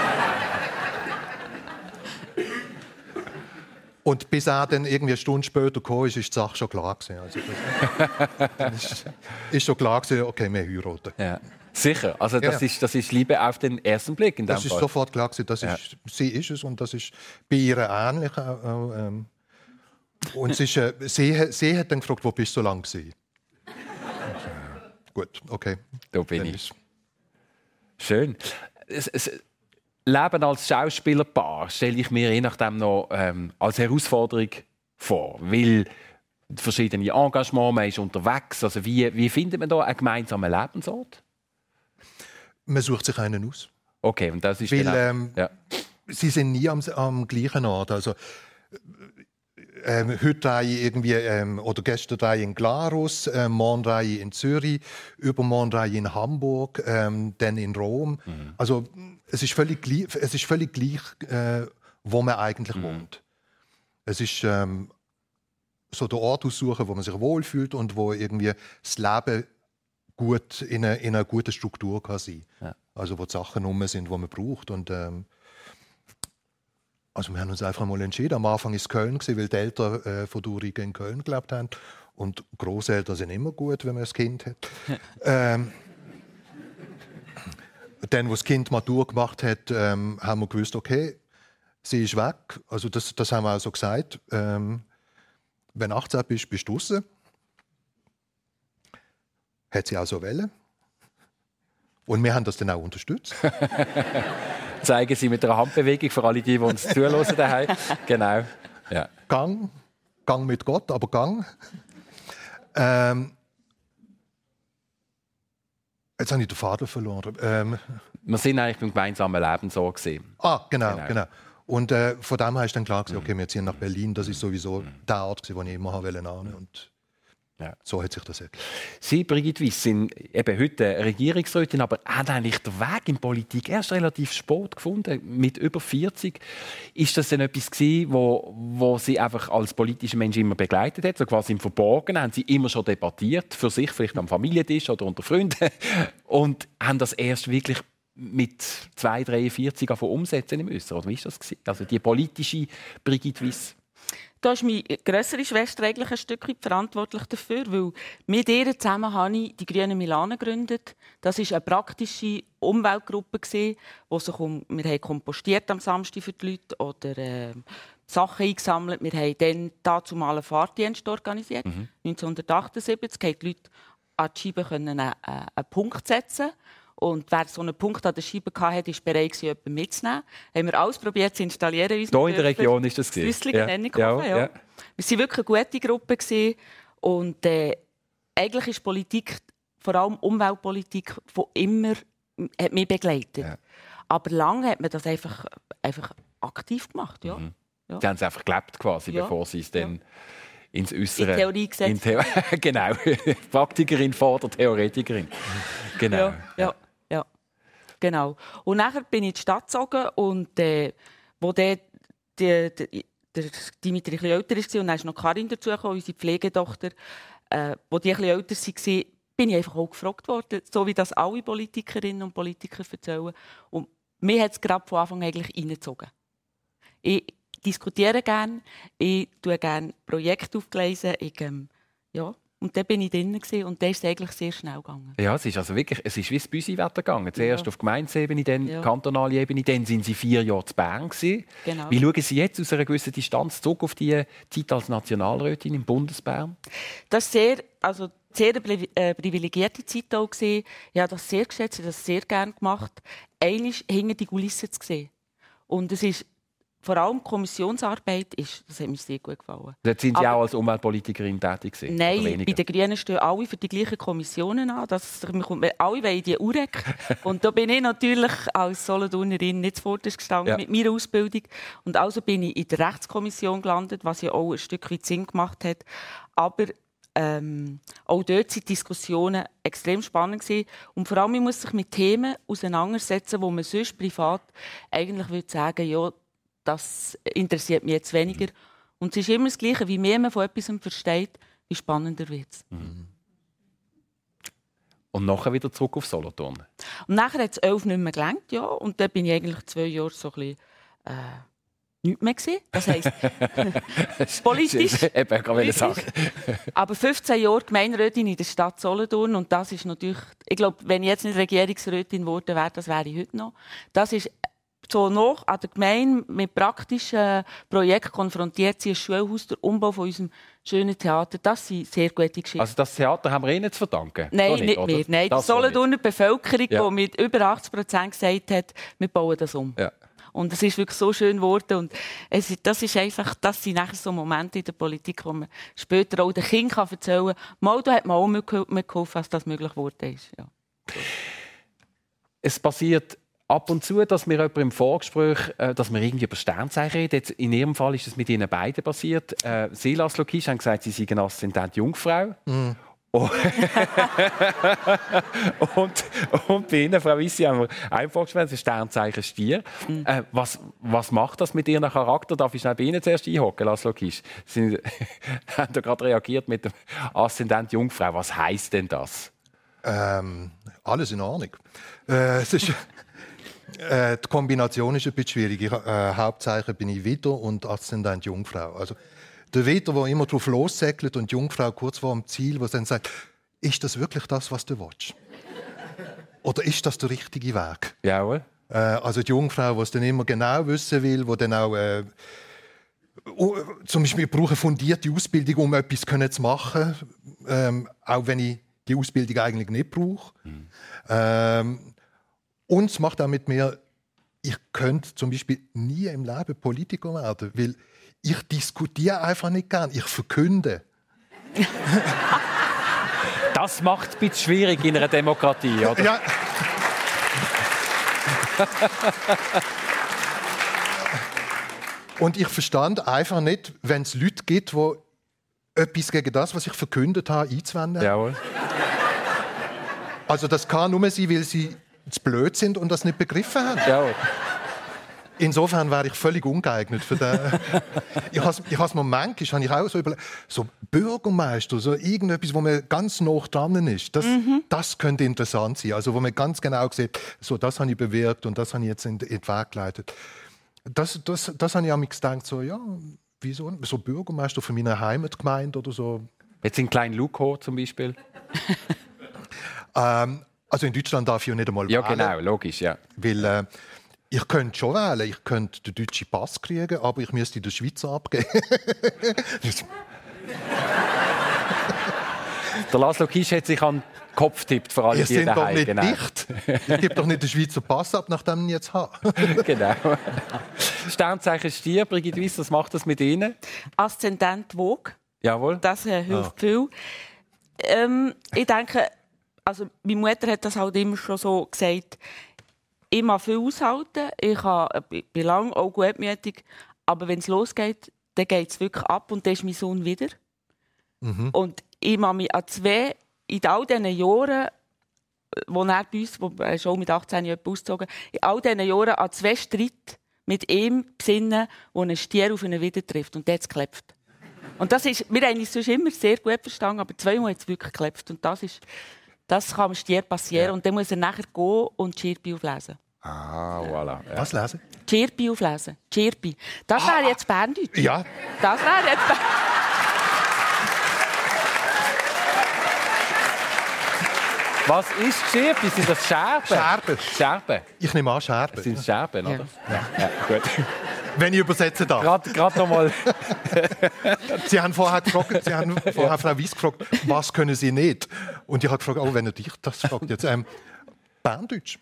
Und bis er dann irgendwie eine Stunde später kam, ist die Sache schon klar gewesen. Also das ist, ist schon klar gewesen, okay, wir heiraten. Ja. Sicher, also das, ja. ist, das ist Liebe auf den ersten Blick in dem Das ist Fall. sofort klar gewesen, das ist, ja. sie ist es und das ist bei ihr ähnlich. Äh, äh, und sie, ist, äh, sie, sie hat dann gefragt, wo bist du so lange gewesen? Gut, okay. Da bin dann ich. Schön. Es, es, Leben als Schauspielerpaar stelle ich mir je nachdem noch ähm, als Herausforderung vor, weil verschiedene Engagements, man ist unterwegs. Also wie, wie findet man da einen gemeinsamen Lebensort? Man sucht sich einen aus. Okay, und das ist weil, genau, ähm, ja. Sie sind nie am, am gleichen Ort. Also ähm, heute drehe ich irgendwie, ähm, oder gestern drehe ich in Glarus, äh, morgen drehe ich in Zürich, übermorgen drehe ich in Hamburg, ähm, dann in Rom. Mhm. Also es ist völlig gleich, es ist völlig gleich äh, wo man eigentlich mhm. wohnt. Es ist ähm, so der Ort aussuchen, wo man sich wohlfühlt und wo irgendwie das Leben gut in einer, in einer guten Struktur kann sein. Ja. Also wo die Sachen rum sind, die man braucht. Und, ähm, also wir haben uns einfach mal entschieden. Am Anfang war es Köln, weil die Eltern äh, von Ulrike in Köln gelebt haben. Und Grosseltern sind immer gut, wenn man ein Kind hat. ähm, dann, als das Kind Matur gemacht hat, ähm, haben wir gewusst, okay, sie ist weg. Also das, das haben wir auch so gesagt. Ähm, wenn du achtzehn bist, bist du draussen. Hat sie auch so wollen. Und wir haben das dann auch unterstützt. Zeigen Sie mit einer Handbewegung für alle, die, die uns zuhören daheim. Genau. Ja. Gang, Gang mit Gott, aber Gang. Ähm, jetzt habe ich den Faden verloren. Ähm, Wir sind eigentlich beim gemeinsamen Leben so gesehen. ah, genau, genau. Genau. Und äh, von dem her ist dann klar gewesen, okay, wir ziehen nach Berlin. Das ist sowieso der Ort, den ich immer wollte. Und Ja. so hat sich das ergeben. Sie, Brigitte Wyss, sind eben heute Regierungsrätin, aber haben eigentlich den Weg in die Politik erst relativ spät gefunden, mit über vierzig. Ist das denn etwas gewesen, wo, wo Sie einfach als politischer Mensch immer begleitet hat? So quasi im Verborgenen haben Sie immer schon debattiert, für sich, vielleicht am Familientisch oder unter Freunden, und haben das erst wirklich mit zwei, dreiundvierzig angefangen umsetzen im Äußeren? Oder wie ist das gewesen? Also die politische Brigitte Wyss? Da ist meine grössere Schwester eigentlich ein Stück weit verantwortlich dafür, weil mit ihr zusammen habe ich die Grünen Milane gegründet. Das war eine praktische Umweltgruppe, wo sich um, wir haben kompostiert am Samstag für die Leute oder äh, Sachen eingesammelt. Wir haben dann dazu mal einen Fahrdienst organisiert. Mhm. neunzehnhundertachtundsiebzig konnten die Leute an die Scheibe einen, äh, einen Punkt setzen. Und wer so einen Punkt an der Scheibe hatte, war bereit, jemanden mitzunehmen. Haben wir alles probiert zu installieren. Hier in der Region ist das gewesen. Ja. Ja, ja. Wir waren wirklich eine gute Gruppe. Und äh, eigentlich ist Politik, vor allem Umweltpolitik, von immer hat mich begleitet. Ja. Aber lange hat man das einfach, einfach aktiv gemacht. Ja. Mhm. Ja. Sie haben es einfach gelebt, quasi, ja. bevor Sie es dann... Ja. ins Äußere. In Theorie gesetzt. In Theo genau. Praktikerin vor der Theoretikerin. Genau. Ja, ja, ja. Genau. Und nachher bin ich in die Stadt gezogen und äh, wo der, der, der, der Dimitri etwas älter war und dann ist noch Karin dazugekommen, unsere Pflegetochter, äh, wo die etwas älter waren, bin ich einfach auch gefragt worden, so wie das alle Politikerinnen und Politiker erzählen. Und mich hat es gerade von Anfang an eigentlich reingezogen. Ich diskutiere gerne, ich tue gerne Projekte aufgleisen, ich, ähm, ja. Und dann bin ich drinnen und dann ist es eigentlich sehr schnell gegangen. Ja, es ist also wirklich, es ist wie das Büsi-Wetter gegangen. Zuerst ja. auf Gemeindesebene, dann ja. kantonale Ebene, dann sind Sie vier Jahre zu Bern gewesen. Genau. Wie schauen Sie jetzt aus einer gewissen Distanz zurück auf die Zeit als Nationalrätin im Bundesbern? Das ist sehr, also sehr eine äh, privilegierte Zeit auch gewesen. Ich habe das sehr geschätzt, ich habe das sehr gerne gemacht. Einmal hinter die Kulissen zu sehen. Und es ist vor allem Kommissionsarbeit, ist, das hat mir sehr gut gefallen. Dort sind Sie Aber auch als Umweltpolitikerin tätig gewesen? Nein, bei den Grünen stehen alle für die gleichen Kommissionen an. Das, alle wollen die U R E C. Und da bin ich natürlich als Solothurnerin nicht zuvorderst gestanden ja. mit meiner Ausbildung. Und also bin ich in der Rechtskommission gelandet, was ja auch ein Stück weit Sinn gemacht hat. Aber ähm, auch dort waren die Diskussionen extrem spannend gewesen. Und vor allem, man muss sich mit Themen auseinandersetzen, wo man sonst privat eigentlich würde sagen, ja, das interessiert mich jetzt weniger. Mhm. Und es ist immer das Gleiche, wie mehr man von etwas versteht, wie spannender wird es. Mhm. Und nachher wieder zurück auf Solothurn? Und nachher hat es elf nicht mehr gelangt, ja. Und dann bin ich eigentlich zwei Jahre so ein bisschen, äh, nichts mehr gewesen. Das heisst, politisch. Eben, politisch. Sagen. Aber fünfzehn Jahre Gemeinderätin in der Stadt Solothurn. Und das ist natürlich, ich glaube, wenn ich jetzt nicht Regierungsrätin geworden wäre, das wäre ich heute noch. Das ist so noch an der Gemeinde mit praktischen Projekten konfrontiert sind, ein Schulhaus, der Umbau von unserem schönen Theater. Das sind sehr gute Geschichten. Also das Theater haben wir Ihnen zu verdanken? Nein, so nicht, nicht mehr. Nein, die Solothurner Bevölkerung, ja. die mit über achtzig Prozent gesagt hat, wir bauen das um. Ja. Und es ist wirklich so schön geworden. Und es, das, ist einfach, das sind nachher so Momente in der Politik, wo man später auch den Kindern erzählen kann, mal da hat man auch mitgeholfen, dass das möglich geworden ist. Ja. Es passiert ab und zu, dass wir jemand im Vorgespräch, äh, dass wir irgendwie über Sternzeichen reden. Jetzt in Ihrem Fall ist es mit Ihnen beiden passiert. Äh, Sie, Laszlo Kisz, haben gesagt, Sie seien Aszendent Jungfrau. Mm. Oh. und, und bei Ihnen, Frau Wyss, haben wir ein Vorgespräch, das Sternzeichen Stier. Mm. Äh, was, was macht das mit Ihrem Charakter? Darf ich schnell bei Ihnen zuerst einhocken, Laszlo Kisz? Sie haben da gerade reagiert mit dem Aszendent Jungfrau. Was heisst denn das? Ähm, alles in Ordnung. Äh, es ist Äh, die Kombination ist ein bisschen schwierig. Ich, äh, Hauptzeichen bin ich Widder und Aszendent Jungfrau. Also, der Widder, der immer drauf lossäckelt und die Jungfrau kurz vor dem Ziel, wo dann sagt, ist das wirklich das, was du willst? Oder ist das der richtige Weg? Ja, äh, also die Jungfrau, die es dann immer genau wissen will, die dann auch äh, uh, zum Beispiel brauche fundierte Ausbildung, um etwas zu machen, ähm, auch wenn ich die Ausbildung eigentlich nicht brauche. Mhm. Ähm, Und es macht auch mit mir ich könnte zum Beispiel nie im Leben Politiker werden, weil ich diskutiere einfach nicht gern, ich verkünde. Das macht es ein bisschen schwierig in einer Demokratie, oder? Ja. Und ich verstand einfach nicht, wenn es Leute gibt, die etwas gegen das, was ich verkündet habe, einzuwenden. Jawohl. Also das kann nur sein, weil sie zu blöd sind und das nicht begriffen haben. Jawohl. Insofern wäre ich völlig ungeeignet für den. ich has, ich has mir manchmal, habe ich auch so überlegt, so Bürgermeister, so irgendetwas, wo man ganz nah dran ist, das, mhm. das könnte interessant sein. Also wo man ganz genau sieht, so das habe ich bewirkt und das habe ich jetzt in, in den Weg geleitet. Das, das, das habe ich auch gedacht, so ja, wieso so Bürgermeister von meiner Heimatgemeinde oder so. Jetzt in Klein-Lukow zum Beispiel. ähm, also in Deutschland darf ich ja nicht einmal ja, wählen. Ja genau, logisch, ja. Weil äh, ich könnte schon wählen, ich könnte den deutschen Pass kriegen, aber ich müsste den Schweizer abgeben. Der Laszlo Kisch hat sich an den Kopf getippt, vor allem Ihr die seid doch nicht genau. dicht. Ich gebe doch nicht den Schweizer Pass ab, nachdem ich ihn jetzt habe. Genau. Sternzeichen Stier, Brigitte Wyss, was macht das mit Ihnen? Aszendent Vogue. Jawohl. Das äh, hilft Ah. viel. Ähm, ich denke, also meine Mutter hat das halt immer schon so gesagt, ich mag viel aushalten, ich habe, bin lange auch gutmütig, aber wenn es losgeht, dann geht es wirklich ab und dann ist mein Sohn wieder. Mhm. Und ich mag mich an zwei, in all diesen Jahren, wo er bei uns, wo er schon mit achtzehn Jahren ausgezogen, in all diesen Jahren an zwei Streit mit ihm besinnen, wo ein Stier auf ihn wieder trifft und jetzt klebt. Und das ist, wir haben uns sonst immer sehr gut verstanden, aber zweimal hat es wirklich geklebt. Und das, ist, das kann dem Stier passieren. Ja. Und dann muss er nachher gehen und Chirpi auflesen. Ah, voilà. Ja. Was lesen? Chirpi auflesen. Chirpi. Das wäre jetzt Berndeutsch. Ja. Das wäre jetzt Berndeutsch. Was ist Chirpi? Sind das Scherben? Scherben. Scherben. Ich nehme an, Scherben. Das sind Scherben, oder? Ja. Ja. Ja, gut. Wenn ich übersetzen darf. Gerade, gerade noch mal. Sie haben vorher, gefragt, Sie haben vorher Frau Wyss gefragt, was können Sie nicht? Und ich habe gefragt, oh, wenn er dich das fragt jetzt, ähm, Berndeutsch.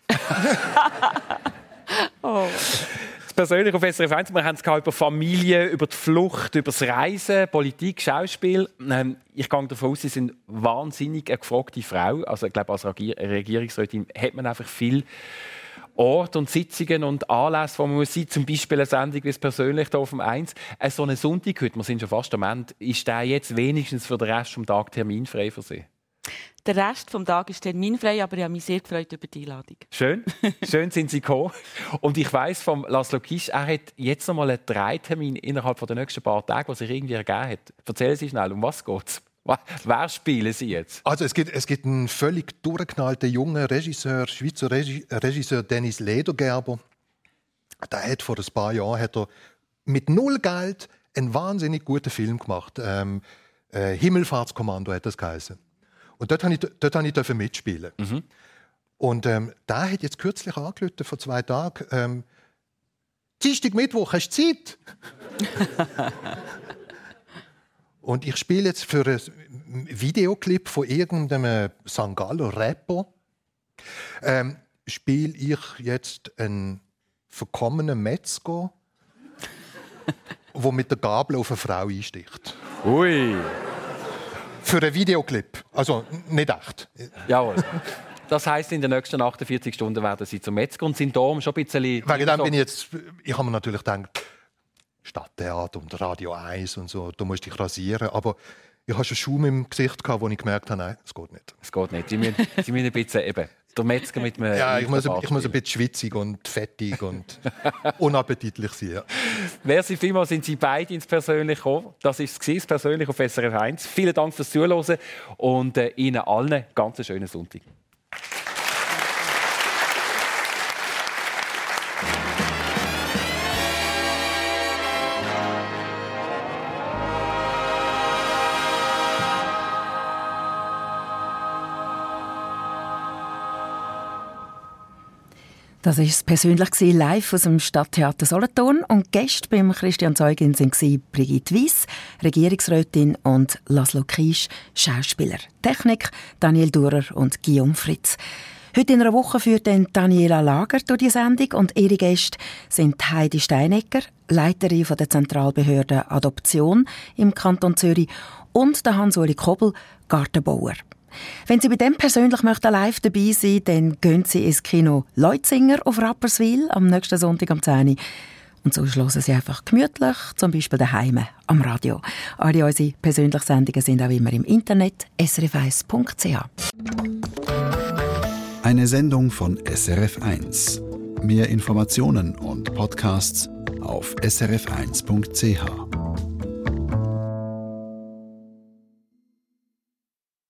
Oh. Persönlich auf S R F eins, wir haben es über Familie, über die Flucht, über das Reisen, Politik, Schauspiel. Ähm, ich gehe davon aus, Sie sind wahnsinnig eine gefragte Frau. Also ich glaube, als Regierungsrätin hat man einfach viel Orte und Sitzungen und Anlässe, wo man muss sein, zum Beispiel eine Sendung wie es persönlich hier auf dem eins. Äh, so einen Sonntag heute, wir sind schon fast am Ende, ist der jetzt wenigstens für den Rest des Tages terminfrei für Sie? Der Rest des Tages ist terminfrei, aber ich habe mich sehr gefreut über die Einladung. Schön, schön sind Sie gekommen. Und ich weiss vom Laszlo Kisch, er hat jetzt noch mal einen Dreitermin innerhalb der nächsten paar Tage, was sich irgendwie ergeben hat. Erzählen Sie schnell, um was geht's? Wer spielen Sie jetzt? Also es gibt, es gibt einen völlig durchgeknallten jungen Regisseur, Schweizer Regi- Regisseur Dennis Ledergerber. Der hat vor ein paar Jahren hat er mit null Geld einen wahnsinnig guten Film gemacht. Ähm, äh, Himmelfahrtskommando hat das geheißen. Und dort durfte ich, dort durfte ich mitspielen. Mhm. Und ähm, der hat jetzt kürzlich angerufen, vor zwei Tagen. Ähm, Dienstag, Mittwoch, hast du Zeit? Und ich spiele jetzt für einen Videoclip von irgendeinem Sankt Galler Rapper. Ähm, spiele ich jetzt einen verkommenen Metzger, der mit der Gabel auf eine Frau einsticht. Ui! Für einen Videoclip. Also nicht echt. Jawohl. Das heisst, in den nächsten achtundvierzig Stunden werden Sie zum Metzger und sind darum schon ein bisschen... Wegen dem bin ich jetzt... Ich habe mir natürlich gedacht, Stadttheater und Radio eins und so, da musste ich rasieren. Aber ich hatte schon Schaum im Gesicht, wo ich gemerkt habe, nein, es geht nicht. Es geht nicht. Sie müssen, Sie müssen ein bisschen eben... Der Metzger mit einem... Ja, ich muss, ich muss ein bisschen schwitzig und fettig und unappetitlich sein. Ja. Merci vielmals, sind Sie beide ins Persönliche gekommen. Das war es, persönlich auf S R F eins. Vielen Dank fürs Zuhören und äh, Ihnen allen einen ganz schönen Sonntag. Das war es persönlich live aus dem Stadttheater Solothurn. Und Gäste beim Christian Zeugin waren Brigitte Wyss, Regierungsrätin, und Laszlo Kisch, Schauspieler. Technik Daniel Durer und Guillaume Fritz. Heute in einer Woche führt dann Daniela Lager durch die Sendung und ihre Gäste sind Heidi Steinecker, Leiterin von der Zentralbehörde Adoption im Kanton Zürich, und der Hans-Uli Kobel, Gartenbauer. Wenn Sie bei dem persönlich möchten live dabei sein, dann gehen Sie ins Kino Leutzinger auf Rapperswil am nächsten Sonntag um zehn Uhr. Und so hören Sie einfach gemütlich, zum Beispiel daheim am Radio. Alle unsere persönlichen Sendungen sind auch immer im Internet s r f eins punkt c h. Eine Sendung von S R F eins. Mehr Informationen und Podcasts auf s r f eins punkt c h.